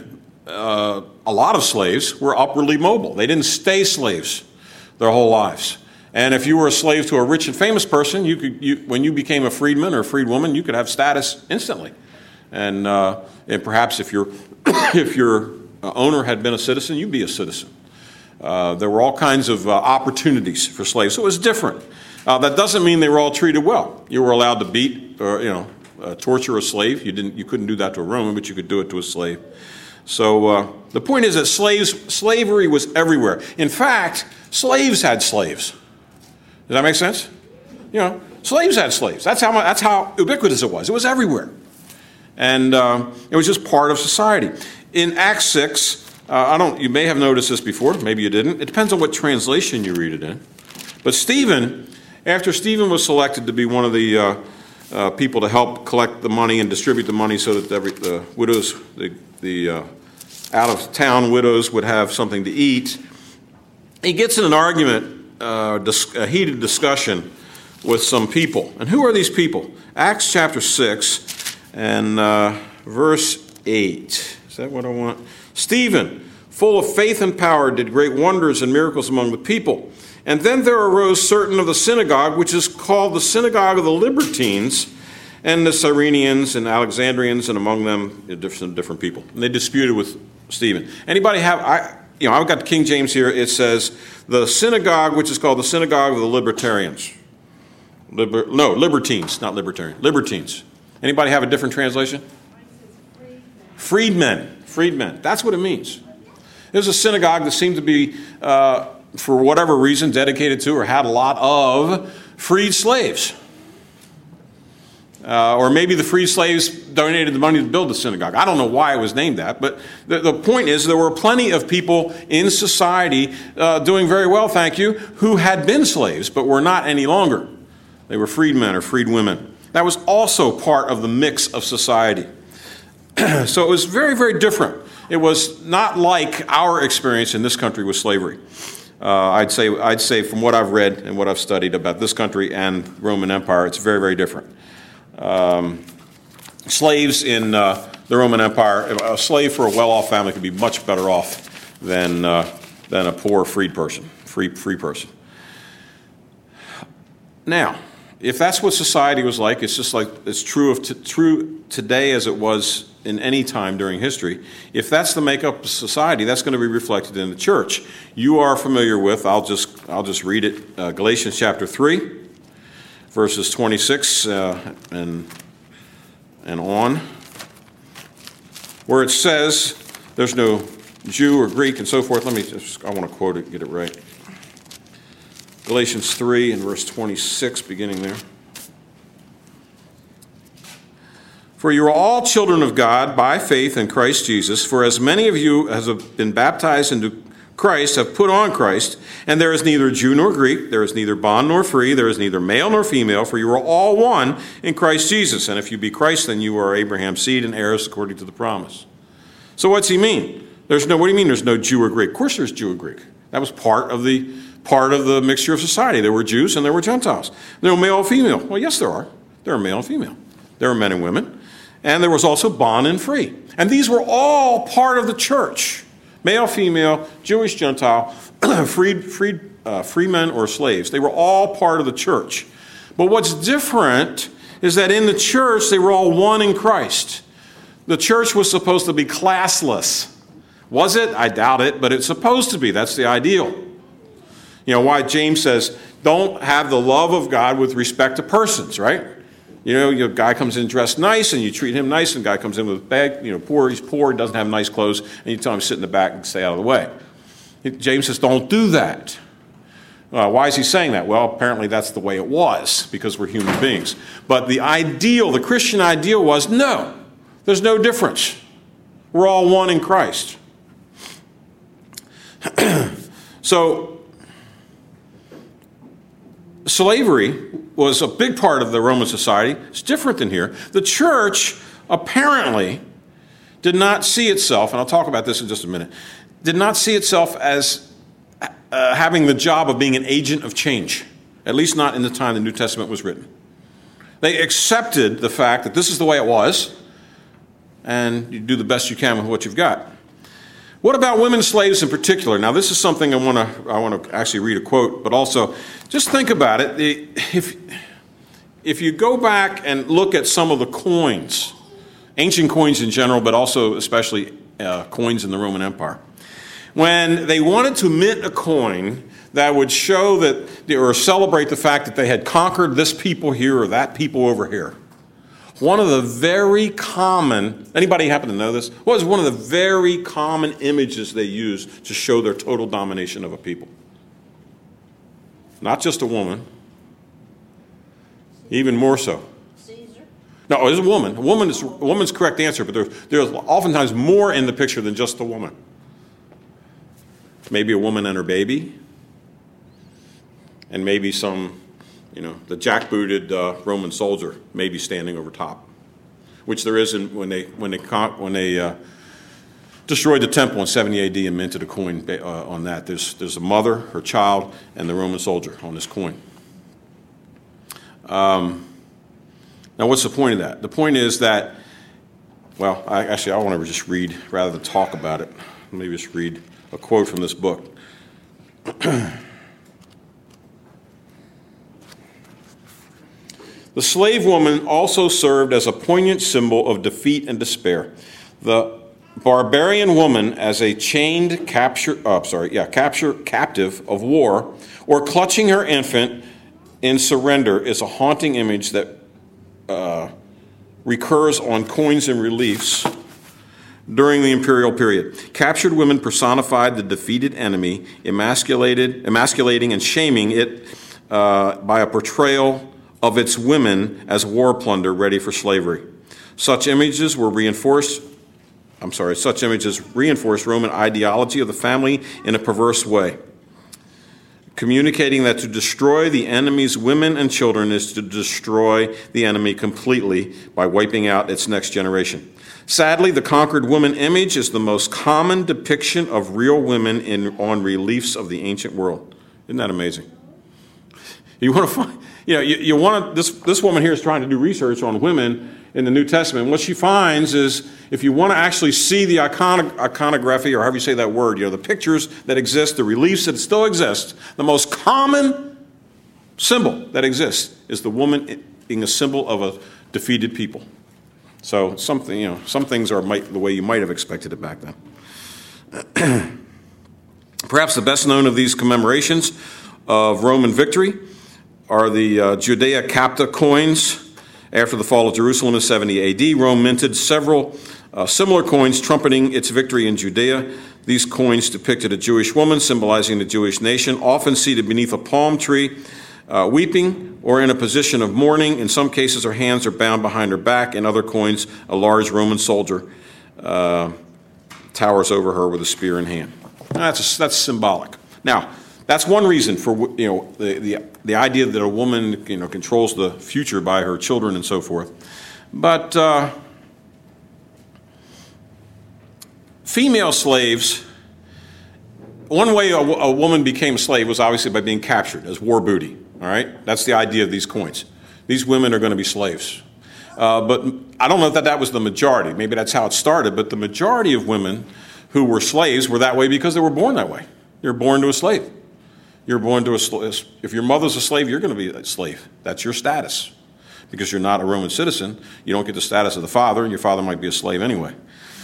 uh, a lot of slaves were upwardly mobile. They didn't stay slaves their whole lives. And if you were a slave to a rich and famous person, you could, you, when you became a freedman or a freedwoman, you could have status instantly. And, uh, and perhaps if your if your owner had been a citizen, you'd be a citizen. Uh, there were all kinds of uh, opportunities for slaves, so it was different. Uh, that doesn't mean they were all treated well. You were allowed to beat or you know uh, torture a slave. You didn't. You couldn't do that to a Roman, but you could do it to a slave. So uh, the point is that slaves slavery was everywhere. In fact, slaves had slaves. Does that make sense? You know, slaves had slaves. That's how that's how ubiquitous it was. It was everywhere, and uh, it was just part of society. In Acts six, uh, I don't. You may have noticed this before. Maybe you didn't. It depends on what translation you read it in. But Stephen, after Stephen was selected to be one of the uh, uh, people to help collect the money and distribute the money, so that every, the widows, the, the uh, out of town widows, would have something to eat, he gets in an argument. Uh, dis- a heated discussion with some people. And who are these people? Acts chapter six and uh, verse eight. Is that what I want? Stephen, full of faith and power, did great wonders and miracles among the people. And then there arose certain of the synagogue, which is called the synagogue of the Libertines, and the Cyrenians and Alexandrians, and among them different, different people. And they disputed with Stephen. Anybody have... I, You know, I've got the King James here. It says, the synagogue, which is called the synagogue of the Libertarians. Liber, no, Libertines, not Libertarian. Libertines. Anybody have a different translation? Freedmen. Freedmen. That's what it means. There's a synagogue that seemed to be, uh, for whatever reason, dedicated to or had a lot of freed slaves. Uh, or maybe the freed slaves donated the money to build the synagogue. I don't know why it was named that, but the, the point is there were plenty of people in society uh, doing very well, thank you, who had been slaves but were not any longer. They were freedmen or freed women. That was also part of the mix of society. So it was very, very different. It was not like our experience in this country with slavery. Uh, I'd say, I'd say from what I've read and what I've studied about this country and Roman Empire, it's very, very different. Um, slaves in uh, the Roman Empire, a slave for a well-off family could be much better off than uh, than a poor freed person, free free person. Now, if that's what society was like, it's just like it's true of t- true today as it was in any time during history. If that's the makeup of society, that's going to be reflected in the church. You are familiar with, I'll just I'll just read it, uh, Galatians chapter three, verses twenty-six uh, and and on, where it says there's no Jew or Greek and so forth. Let me just, I want to quote it, get it right. Galatians three and verse twenty-six, beginning there. For you are all children of God by faith in Christ Jesus. For as many of you as have been baptized into Christ have put on Christ. And there is neither Jew nor Greek, there is neither bond nor free, there is neither male nor female, for you are all one in Christ Jesus. And if you be Christ, then you are Abraham's seed and heirs according to the promise. So what's he mean? There's no. What do you mean there's no Jew or Greek? Of course there's Jew or Greek. That was part of the part of the mixture of society. There were Jews and there were Gentiles. There were male and female. Well, yes, there are. There are male and female. There are men and women. And there was also bond and free. And these were all part of the church. Male, female, Jewish, Gentile, freed, freed, uh, free men or slaves. They were all part of the church. But what's different is that in the church, they were all one in Christ. The church was supposed to be classless. Was it? I doubt it, but it's supposed to be. That's the ideal. You know, why James says, don't have the love of God with respect to persons, right? You know, your guy comes in dressed nice and you treat him nice, and the guy comes in with a bag, you know, poor, he's poor, he doesn't have nice clothes, and you tell him to sit in the back and stay out of the way. James says, don't do that. Uh, why is he saying that? Well, apparently that's the way it was, because we're human beings. But the ideal, the Christian ideal was, no, there's no difference. We're all one in Christ. So, slavery was a big part of the Roman society. It's different than here. The church apparently did not see itself, and I'll talk about this in just a minute, did not see itself as uh, having the job of being an agent of change, at least not in the time the New Testament was written. They accepted the fact that this is the way it was, and you do the best you can with what you've got. What about women slaves in particular? Now, this is something I want to I want to actually read a quote, but also just think about it. If, if you go back and look at some of the coins, ancient coins in general, but also especially uh, coins in the Roman Empire, when they wanted to mint a coin that would show that, or celebrate the fact that they had conquered this people here or that people over here, one of the very common, anybody happen to know this? What was one of the very common images they used to show their total domination of a people? Not just a woman, even more so. Caesar. No, it was a woman. A woman is a woman's correct answer, but there's, there's oftentimes more in the picture than just the woman. Maybe a woman and her baby, and maybe some, you know, the jackbooted uh, Roman soldier maybe standing over top, which there is in, when they when they when they uh, destroyed the temple in seventy A D and minted a coin uh, on that. There's there's a mother, her child, and the Roman soldier on this coin. Um, now, what's the point of that? The point is that, well, I, actually, I want to just read rather than talk about it. Maybe just read a quote from this book. The slave woman also served as a poignant symbol of defeat and despair. The barbarian woman as a chained capture, oh, sorry, yeah, capture captive of war, or clutching her infant in surrender, is a haunting image that uh, recurs on coins and reliefs during the imperial period. Captured women personified the defeated enemy, emasculated, emasculating and shaming it uh, by a portrayal of its women as war plunder ready for slavery. Such images were reinforced, I'm sorry, such images reinforced Roman ideology of the family in a perverse way. communicating that to destroy the enemy's women and children is to destroy the enemy completely by wiping out its next generation. Sadly, the conquered woman image is the most common depiction of real women in, on reliefs of the ancient world. Isn't that amazing? You want to find, you know, you, you want to, this, this woman here is trying to do research on women in the New Testament. What she finds is, if you want to actually see the icono, iconography, or however you say that word, you know, the pictures that exist, the reliefs that still exist, the most common symbol that exists is the woman being a symbol of a defeated people. So something, you know, some things are might, the way you might have expected it back then. Perhaps the best known of these commemorations of Roman victory are the uh, Judea Capta coins. After the fall of Jerusalem in seventy A D, Rome minted several uh, similar coins trumpeting its victory in Judea. These coins depicted a Jewish woman symbolizing the Jewish nation, often seated beneath a palm tree, uh, weeping or in a position of mourning. In some cases, her hands are bound behind her back. In other coins, a large Roman soldier uh, towers over her with a spear in hand. That's, that's symbolic. Now, that's one reason for, you know, the, the, the idea that a woman, you know, controls the future by her children and so forth. But uh, female slaves, one way a, a woman became a slave was obviously by being captured as war booty. All right? That's the idea of these coins. These women are going to be slaves. Uh, but I don't know if that, that was the majority. Maybe that's how it started. But the majority of women who were slaves were that way because they were born that way. You're born to a slave. You're born to a slave. If your mother's a slave, you're going to be a slave. That's your status. Because you're not a Roman citizen, you don't get the status of the father, and your father might be a slave anyway.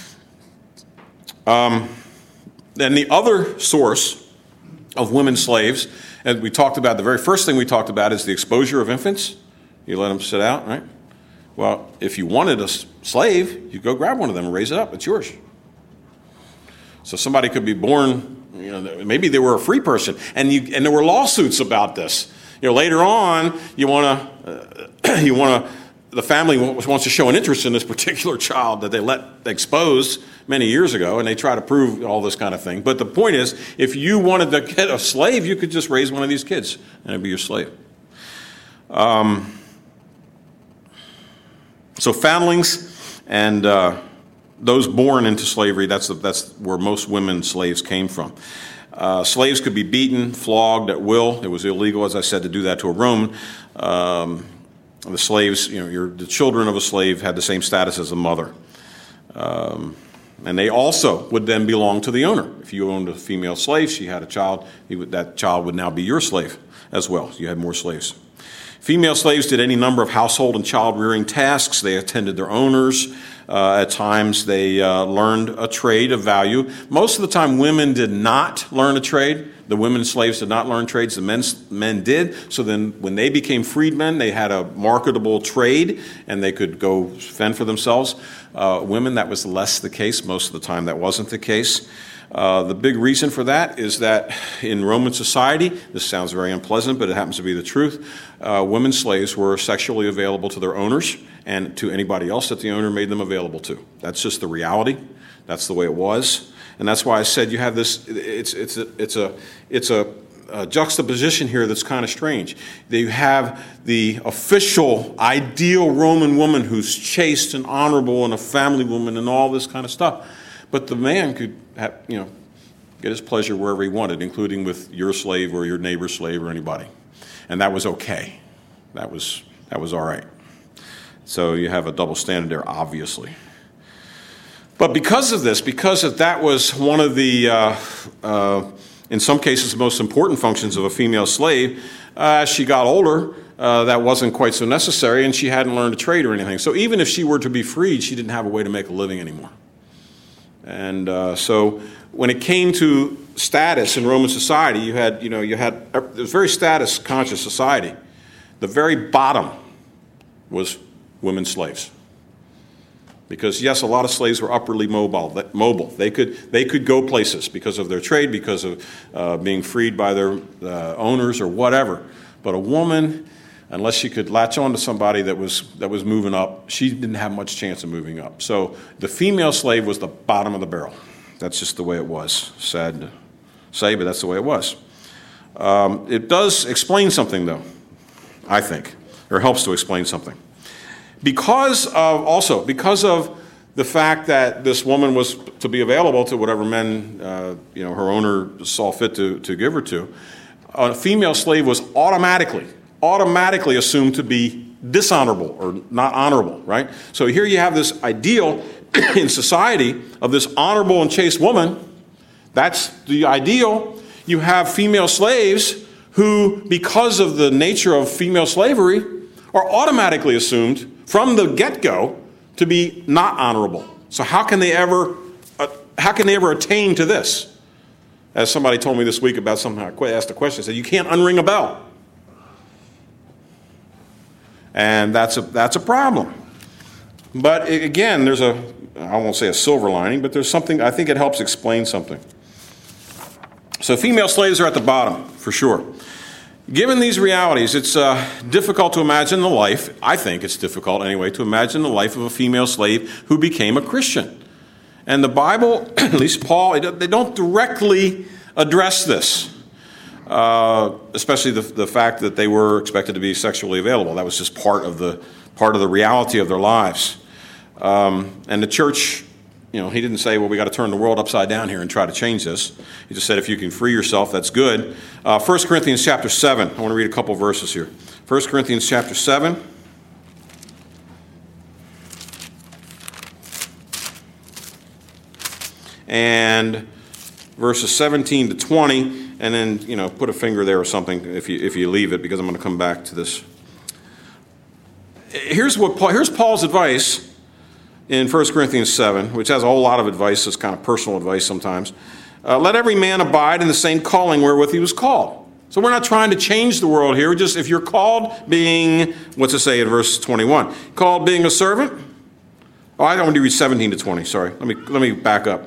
Um, then the other source of women slaves, as we talked about, the very first thing we talked about is the exposure of infants. You let them sit out, right? Well, if you wanted a slave, you go grab one of them and raise it up. It's yours. So somebody could be born, you know, maybe they were a free person, and you and there were lawsuits about this. You know, later on, you want to, uh, you want to, the family wants to show an interest in this particular child that they let expose many years ago, and they try to prove all this kind of thing. But the point is, if you wanted to get a slave, you could just raise one of these kids, and it'd be your slave. Um, so foundlings and uh, those born into slavery, that's, the, that's where most women slaves came from. Uh, slaves could be beaten, flogged at will. It was illegal, as I said, to do that to a Roman. Um, the slaves, you know, your, the children of a slave had the same status as a mother. Um, and they also would then belong to the owner. If you owned a female slave, she had a child, he would, that child would now be your slave as well. You had more slaves. Female slaves did any number of household and child-rearing tasks. They attended their owners. Uh, at times, they uh, learned a trade of value. Most of the time, women did not learn a trade. The women slaves did not learn trades. The men, men did. So then when they became freedmen, they had a marketable trade, and they could go fend for themselves. Uh, women, that was less the case. Most of the time, that wasn't the case. Uh, the big reason for that is that in Roman society, this sounds very unpleasant, but it happens to be the truth, uh, women slaves were sexually available to their owners and to anybody else that the owner made them available to. That's just the reality. That's the way it was. And that's why I said you have this, it's, it's, a, it's, a, it's a, a juxtaposition here that's kind of strange. You have the official, ideal Roman woman who's chaste and honorable and a family woman and all this kind of stuff. But the man could have, you know, get his pleasure wherever he wanted, including with your slave or your neighbor's slave or anybody. And that was okay. That was, that was all right. So you have a double standard there, obviously. But because of this, because of that was one of the, uh, uh, in some cases, the most important functions of a female slave, uh, as she got older, uh, that wasn't quite so necessary, and she hadn't learned a trade or anything. So even if she were to be freed, she didn't have a way to make a living anymore. And uh, so when it came to status in Roman society, you had, you know, you had, it was a very status-conscious society. The very bottom was women slaves. Because, yes, a lot of slaves were upwardly mobile. Mobile. They could, they could go places because of their trade, because of uh, being freed by their uh, owners or whatever. But a woman, unless she could latch on to somebody that was that was moving up, she didn't have much chance of moving up. So the female slave was the bottom of the barrel. That's just the way it was. Sad to say, but that's the way it was. Um, it does explain something, though, I think, or helps to explain something. Because of, also, because of the fact that this woman was to be available to whatever men, uh, you know, her owner saw fit to, to give her to, a female slave was automatically, automatically assumed to be dishonorable or not honorable, right? So here you have this ideal in society of this honorable and chaste woman. That's the ideal. You have female slaves who, because of the nature of female slavery, are automatically assumed from the get-go to be not honorable. So how can they ever, uh, how can they ever attain to this? As somebody told me this week about something, I asked a question, I said, you can't unring a bell. And that's a, that's a problem. But again, there's a, I won't say a silver lining, but there's something, I think it helps explain something. So female slaves are at the bottom, for sure. Given these realities, it's uh, difficult to imagine the life, I think it's difficult anyway, to imagine the life of a female slave who became a Christian. And the Bible, at least Paul, they don't directly address this, uh, especially the, the fact that they were expected to be sexually available. That was just part of the, part of the reality of their lives. Um, and the church, you know, he didn't say, well, we got to turn the world upside down here and try to change this. He just said, if you can free yourself, that's good. Uh, First Corinthians chapter seven. I want to read a couple verses here. First Corinthians chapter seven. And verses seventeen to twenty. And then, you know, put a finger there or something if you, if you leave it, because I'm going to come back to this. Here's what Paul, here's Paul's advice in First Corinthians seven, which has a whole lot of advice. It's kind of personal advice sometimes. Uh, Let every man abide in the same calling wherewith he was called. So we're not trying to change the world here. We're just, if you're called being, what's it say in verse twenty-one? Called being a servant? Oh, I don't want to read seventeen to twenty. Sorry. Let me, let me back up.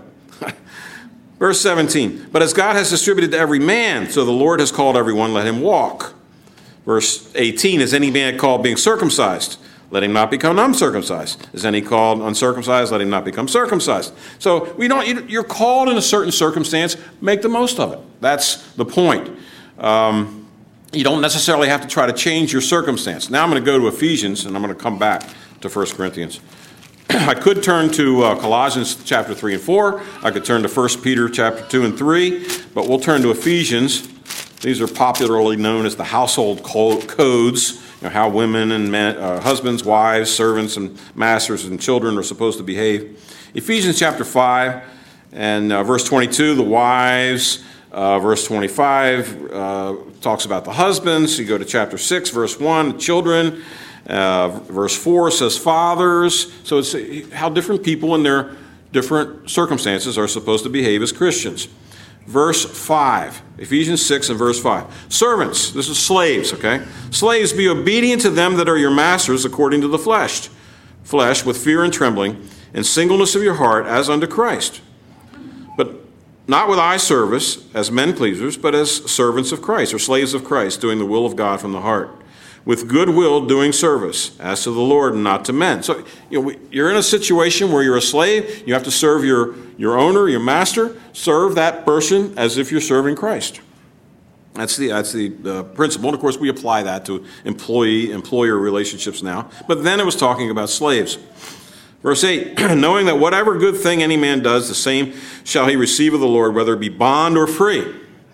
Verse seventeen. But as God has distributed to every man, so the Lord has called everyone, let him walk. Verse eighteen. Is any man called being circumcised? Let him not become uncircumcised. Is any called uncircumcised? Let him not become circumcised. So we don't. You're called in a certain circumstance. Make the most of it. That's the point. Um, you don't necessarily have to try to change your circumstance. Now I'm going to go to Ephesians, and I'm going to come back to First Corinthians. I could turn to uh, Colossians chapter three and four. I could turn to First Peter chapter two and three. But we'll turn to Ephesians. These are popularly known as the household codes. You know, how women and men, uh, husbands, wives, servants, and masters and children are supposed to behave. Ephesians chapter five and uh, verse twenty-two, the wives. Uh, verse twenty-five uh, talks about the husbands. You go to chapter six, verse one, children. Uh, verse four says fathers. So it's how different people in their different circumstances are supposed to behave as Christians. Verse five, Ephesians six and verse five. Servants, this is slaves, okay? Slaves, be obedient to them that are your masters according to the flesh. Flesh, with fear and trembling, and singleness of your heart, as unto Christ. But not with eye service, as men pleasers, but as servants of Christ, or slaves of Christ, doing the will of God from the heart. With good will doing service, as to the Lord and not to men. So you know, you're in a situation where you're a slave. You have to serve your, your owner, your master. Serve that person as if you're serving Christ. That's the that's the uh, principle. And of course, we apply that to employee-employer relationships now. But then it was talking about slaves. Verse eight, knowing that whatever good thing any man does, the same shall he receive of the Lord, whether it be bond or free.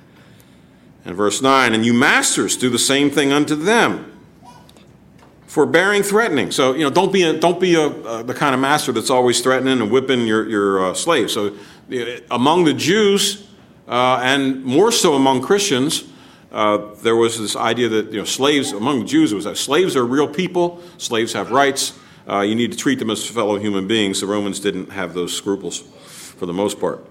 And verse nine, and you masters do the same thing unto them, forbearing threatening. So, you know, don't be a, don't be a, uh, the kind of master that's always threatening and whipping your, your uh, slaves. So uh, among the Jews, uh, and more so among Christians, uh, there was this idea that, you know, slaves, among the Jews, it was that slaves are real people, slaves have rights, uh, you need to treat them as fellow human beings. The Romans didn't have those scruples for the most part.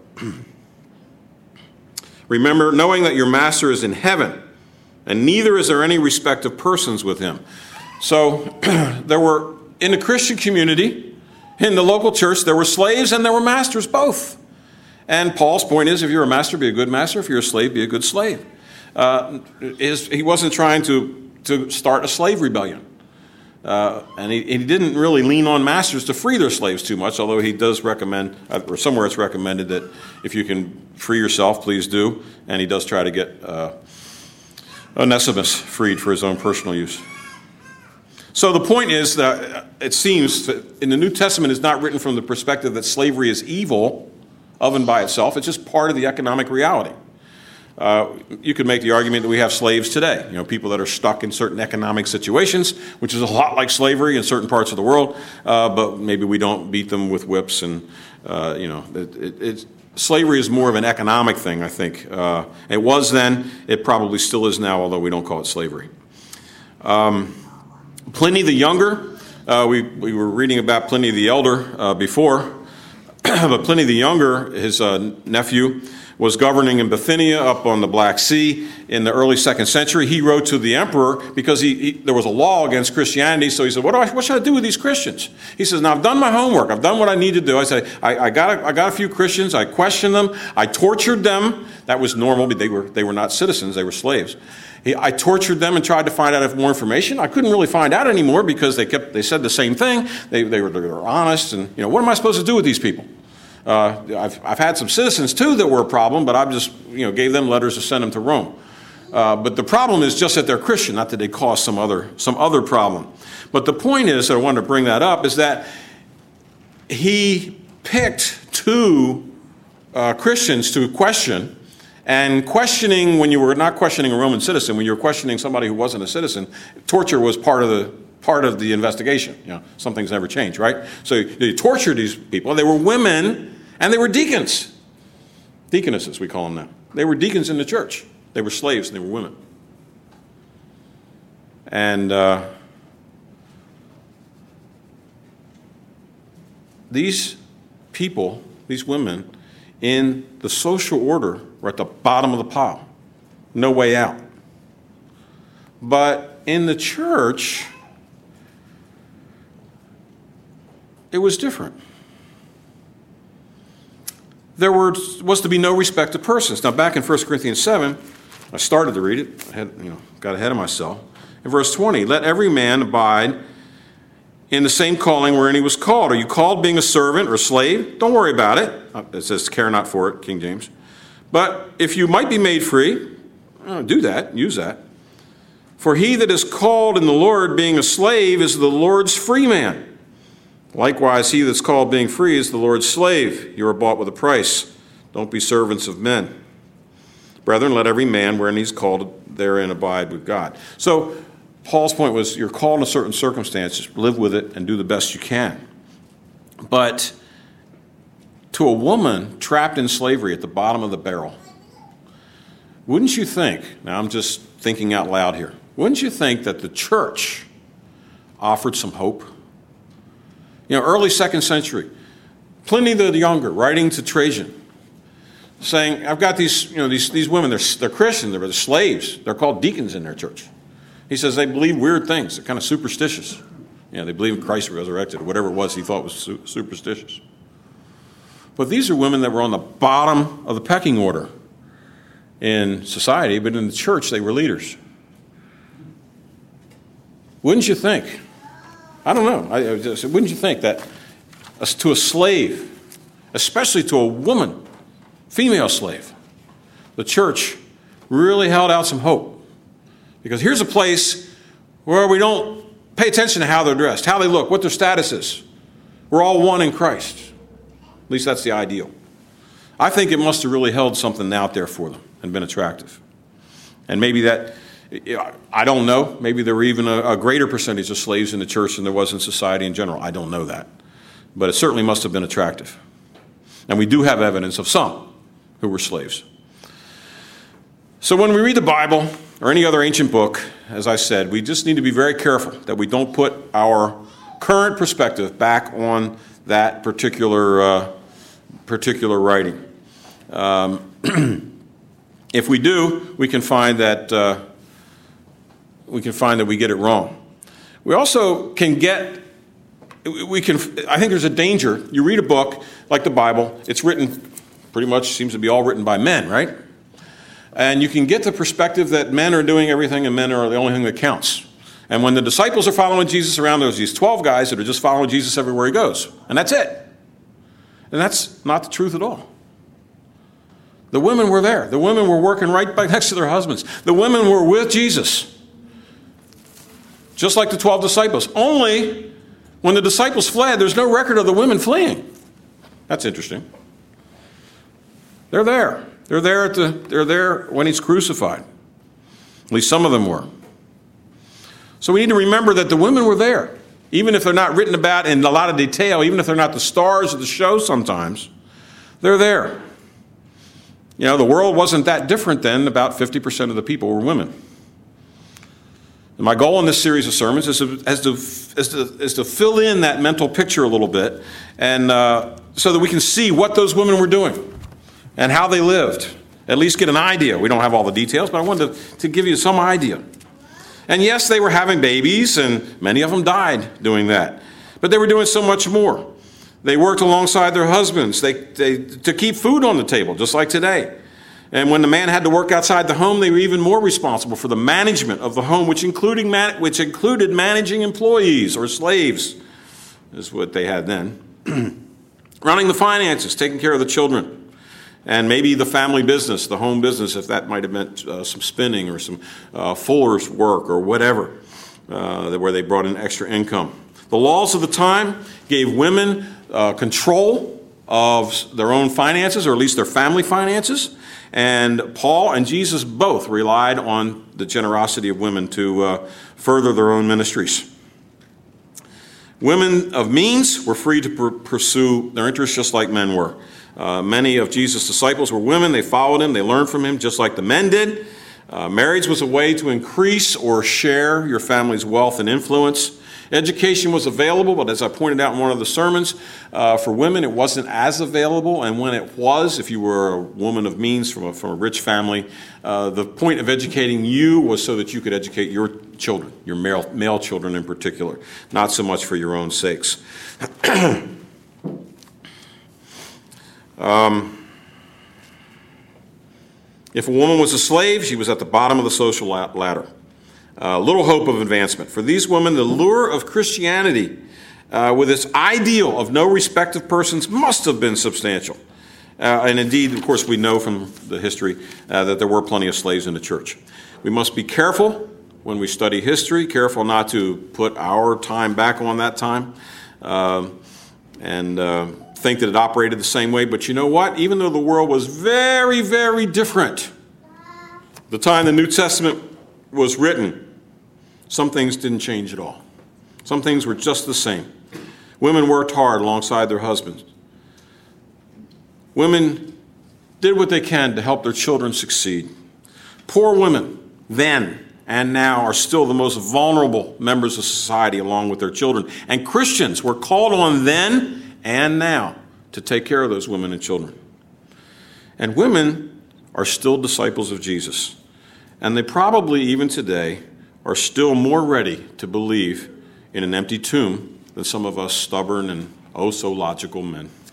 Remember, knowing that your master is in heaven, and neither is there any respect of persons with him. So there were, in the Christian community, in the local church, there were slaves and there were masters both. And Paul's point is, if you're a master, be a good master. If you're a slave, be a good slave. Uh, is, he wasn't trying to, to start a slave rebellion. Uh, and he, he didn't really lean on masters to free their slaves too much, although he does recommend, or somewhere it's recommended that if you can free yourself, please do. And he does try to get uh, Onesimus freed for his own personal use. So the point is that it seems that in the New Testament it's not written from the perspective that slavery is evil of and by itself. It's just part of the economic reality. Uh, you could make the argument that we have slaves today, you know, people that are stuck in certain economic situations, which is a lot like slavery in certain parts of the world, uh, but maybe we don't beat them with whips and, uh, you know, it, it, it's, slavery is more of an economic thing, I think. Uh, it was then, it probably still is now, although we don't call it slavery. Um, Pliny the Younger, uh, we, we were reading about Pliny the Elder uh, before, but Pliny the Younger, his uh, nephew, was governing in Bithynia up on the Black Sea in the early second century. He wrote to the emperor because he, he, there was a law against Christianity, so he said, what, do I, what should I do with these Christians? He says, now I've done my homework. I've done what I need to do. I said, I, I, got, a, I got a few Christians. I questioned them. I tortured them. That was normal, but they were, they were not citizens. They were slaves. He, I tortured them and tried to find out more information. I couldn't really find out anymore because they kept, they said the same thing. They, they, were, they were honest. And, you know, what am I supposed to do with these people? Uh, I've, I've had some citizens, too, that were a problem, but I just, you know, gave them letters to send them to Rome. Uh, but the problem is just that they're Christian, not that they cause some other, some other problem. But the point is, that I wanted to bring that up, is that he picked two uh, Christians to question, and questioning, when you were not questioning a Roman citizen, when you were questioning somebody who wasn't a citizen, torture was part of the part of the investigation. You know, some things never change, right? So you tortured these people. They were women, and they were deacons. Deaconesses, we call them now. They were deacons in the church. They were slaves, and they were women. And uh, these people, these women, in the social order were at the bottom of the pile. No way out. But in the church, it was different. There were, was to be no respect of persons. Now, back in First Corinthians seven, I started to read it. I had, you know, got ahead of myself. In verse twenty, let every man abide in the same calling wherein he was called. Are you called being a servant or a slave? Don't worry about it. It says, care not for it, King James. But if you might be made free, oh, do that, use that. For he that is called in the Lord being a slave is the Lord's free man. Likewise, he that's called being free is the Lord's slave. You are bought with a price. Don't be servants of men. Brethren, let every man wherein he's called therein abide with God. So Paul's point was, you're called in a certain circumstance, just live with it and do the best you can. But to a woman trapped in slavery at the bottom of the barrel, wouldn't you think, now I'm just thinking out loud here, wouldn't you think that the church offered some hope? You know, early second century, Pliny the Younger writing to Trajan, saying, I've got these, you know, these, these women, they're, they're Christian, they're slaves, they're called deacons in their church. He says they believe weird things, they're kind of superstitious. You know, they believe in Christ resurrected, or whatever it was he thought was su- superstitious. But these are women that were on the bottom of the pecking order in society, but in the church they were leaders. Wouldn't you think? I don't know. I, I just, wouldn't you think that to a slave, especially to a woman, female slave, the church really held out some hope? Because here's a place where we don't pay attention to how they're dressed, how they look, what their status is. We're all one in Christ. At least that's the ideal. I think it must have really held something out there for them and been attractive. And maybe that, I don't know, maybe there were even a, a greater percentage of slaves in the church than there was in society in general. I don't know that. But it certainly must have been attractive. And we do have evidence of some who were slaves. So when we read the Bible or any other ancient book, as I said, we just need to be very careful that we don't put our current perspective back on that particular uh, particular writing. Um, if we do, we can find that uh, we can find that we get it wrong. We also can get we can. I think there's a danger. You read a book like the Bible; it's written pretty much seems to be all written by men, right? And you can get the perspective that men are doing everything and men are the only thing that counts. And when the disciples are following Jesus around, there's these twelve guys that are just following Jesus everywhere he goes. And that's it. And that's not the truth at all. The women were there. The women were working right by next to their husbands. The women were with Jesus. Just like the twelve disciples. Only when the disciples fled, there's no record of the women fleeing. That's interesting. They're there. They're there at the they're there when he's crucified. At least some of them were. So we need to remember that the women were there. Even if they're not written about in a lot of detail, even if they're not the stars of the show sometimes, they're there. You know, the world wasn't that different then. About fifty percent of the people were women. And my goal in this series of sermons is to, is to, is to, is to fill in that mental picture a little bit, and uh, so that we can see what those women were doing and how they lived. At least get an idea. We don't have all the details, but I wanted to, to give you some idea. And yes, they were having babies, and many of them died doing that. But they were doing so much more. They worked alongside their husbands they, they, to keep food on the table, just like today. And when the man had to work outside the home, they were even more responsible for the management of the home, which including man, which included managing employees or slaves, is what they had then. Running the finances, taking care of the children. And maybe the family business, the home business, if that might have meant uh, some spinning or some uh, fuller's work or whatever, uh, where they brought in extra income. The laws of the time gave women uh, control of their own finances, or at least their family finances. And Paul and Jesus both relied on the generosity of women to uh, further their own ministries. Women of means were free to pr- pursue their interests just like men were. Uh, many of Jesus' disciples were women. They followed him. They learned from him just like the men did. Uh, marriage was a way to increase or share your family's wealth and influence. Education was available, but as I pointed out in one of the sermons, uh, for women it wasn't as available. And when it was, if you were a woman of means from a, from a rich family, uh, the point of educating you was so that you could educate your children, your male, male children in particular, not so much for your own sakes. Um, if a woman was a slave, she was at the bottom of the social ladder. Uh, little hope of advancement. For these women, the lure of Christianity, uh, with its ideal of no respect of persons, must have been substantial. Uh, and indeed, of course, we know from the history uh, that there were plenty of slaves in the church. We must be careful when we study history, careful not to put our time back on that time. Uh, and... Uh, think that it operated the same way, but you know what? Even though the world was very, very different, the time the New Testament was written, some things didn't change at all. Some things were just the same. Women worked hard alongside their husbands. Women did what they can to help their children succeed. Poor women then and now are still the most vulnerable members of society along with their children. And Christians were called on then and now to take care of those women and children. And women are still disciples of Jesus. And they probably, even today, are still more ready to believe in an empty tomb than some of us stubborn and oh so logical men.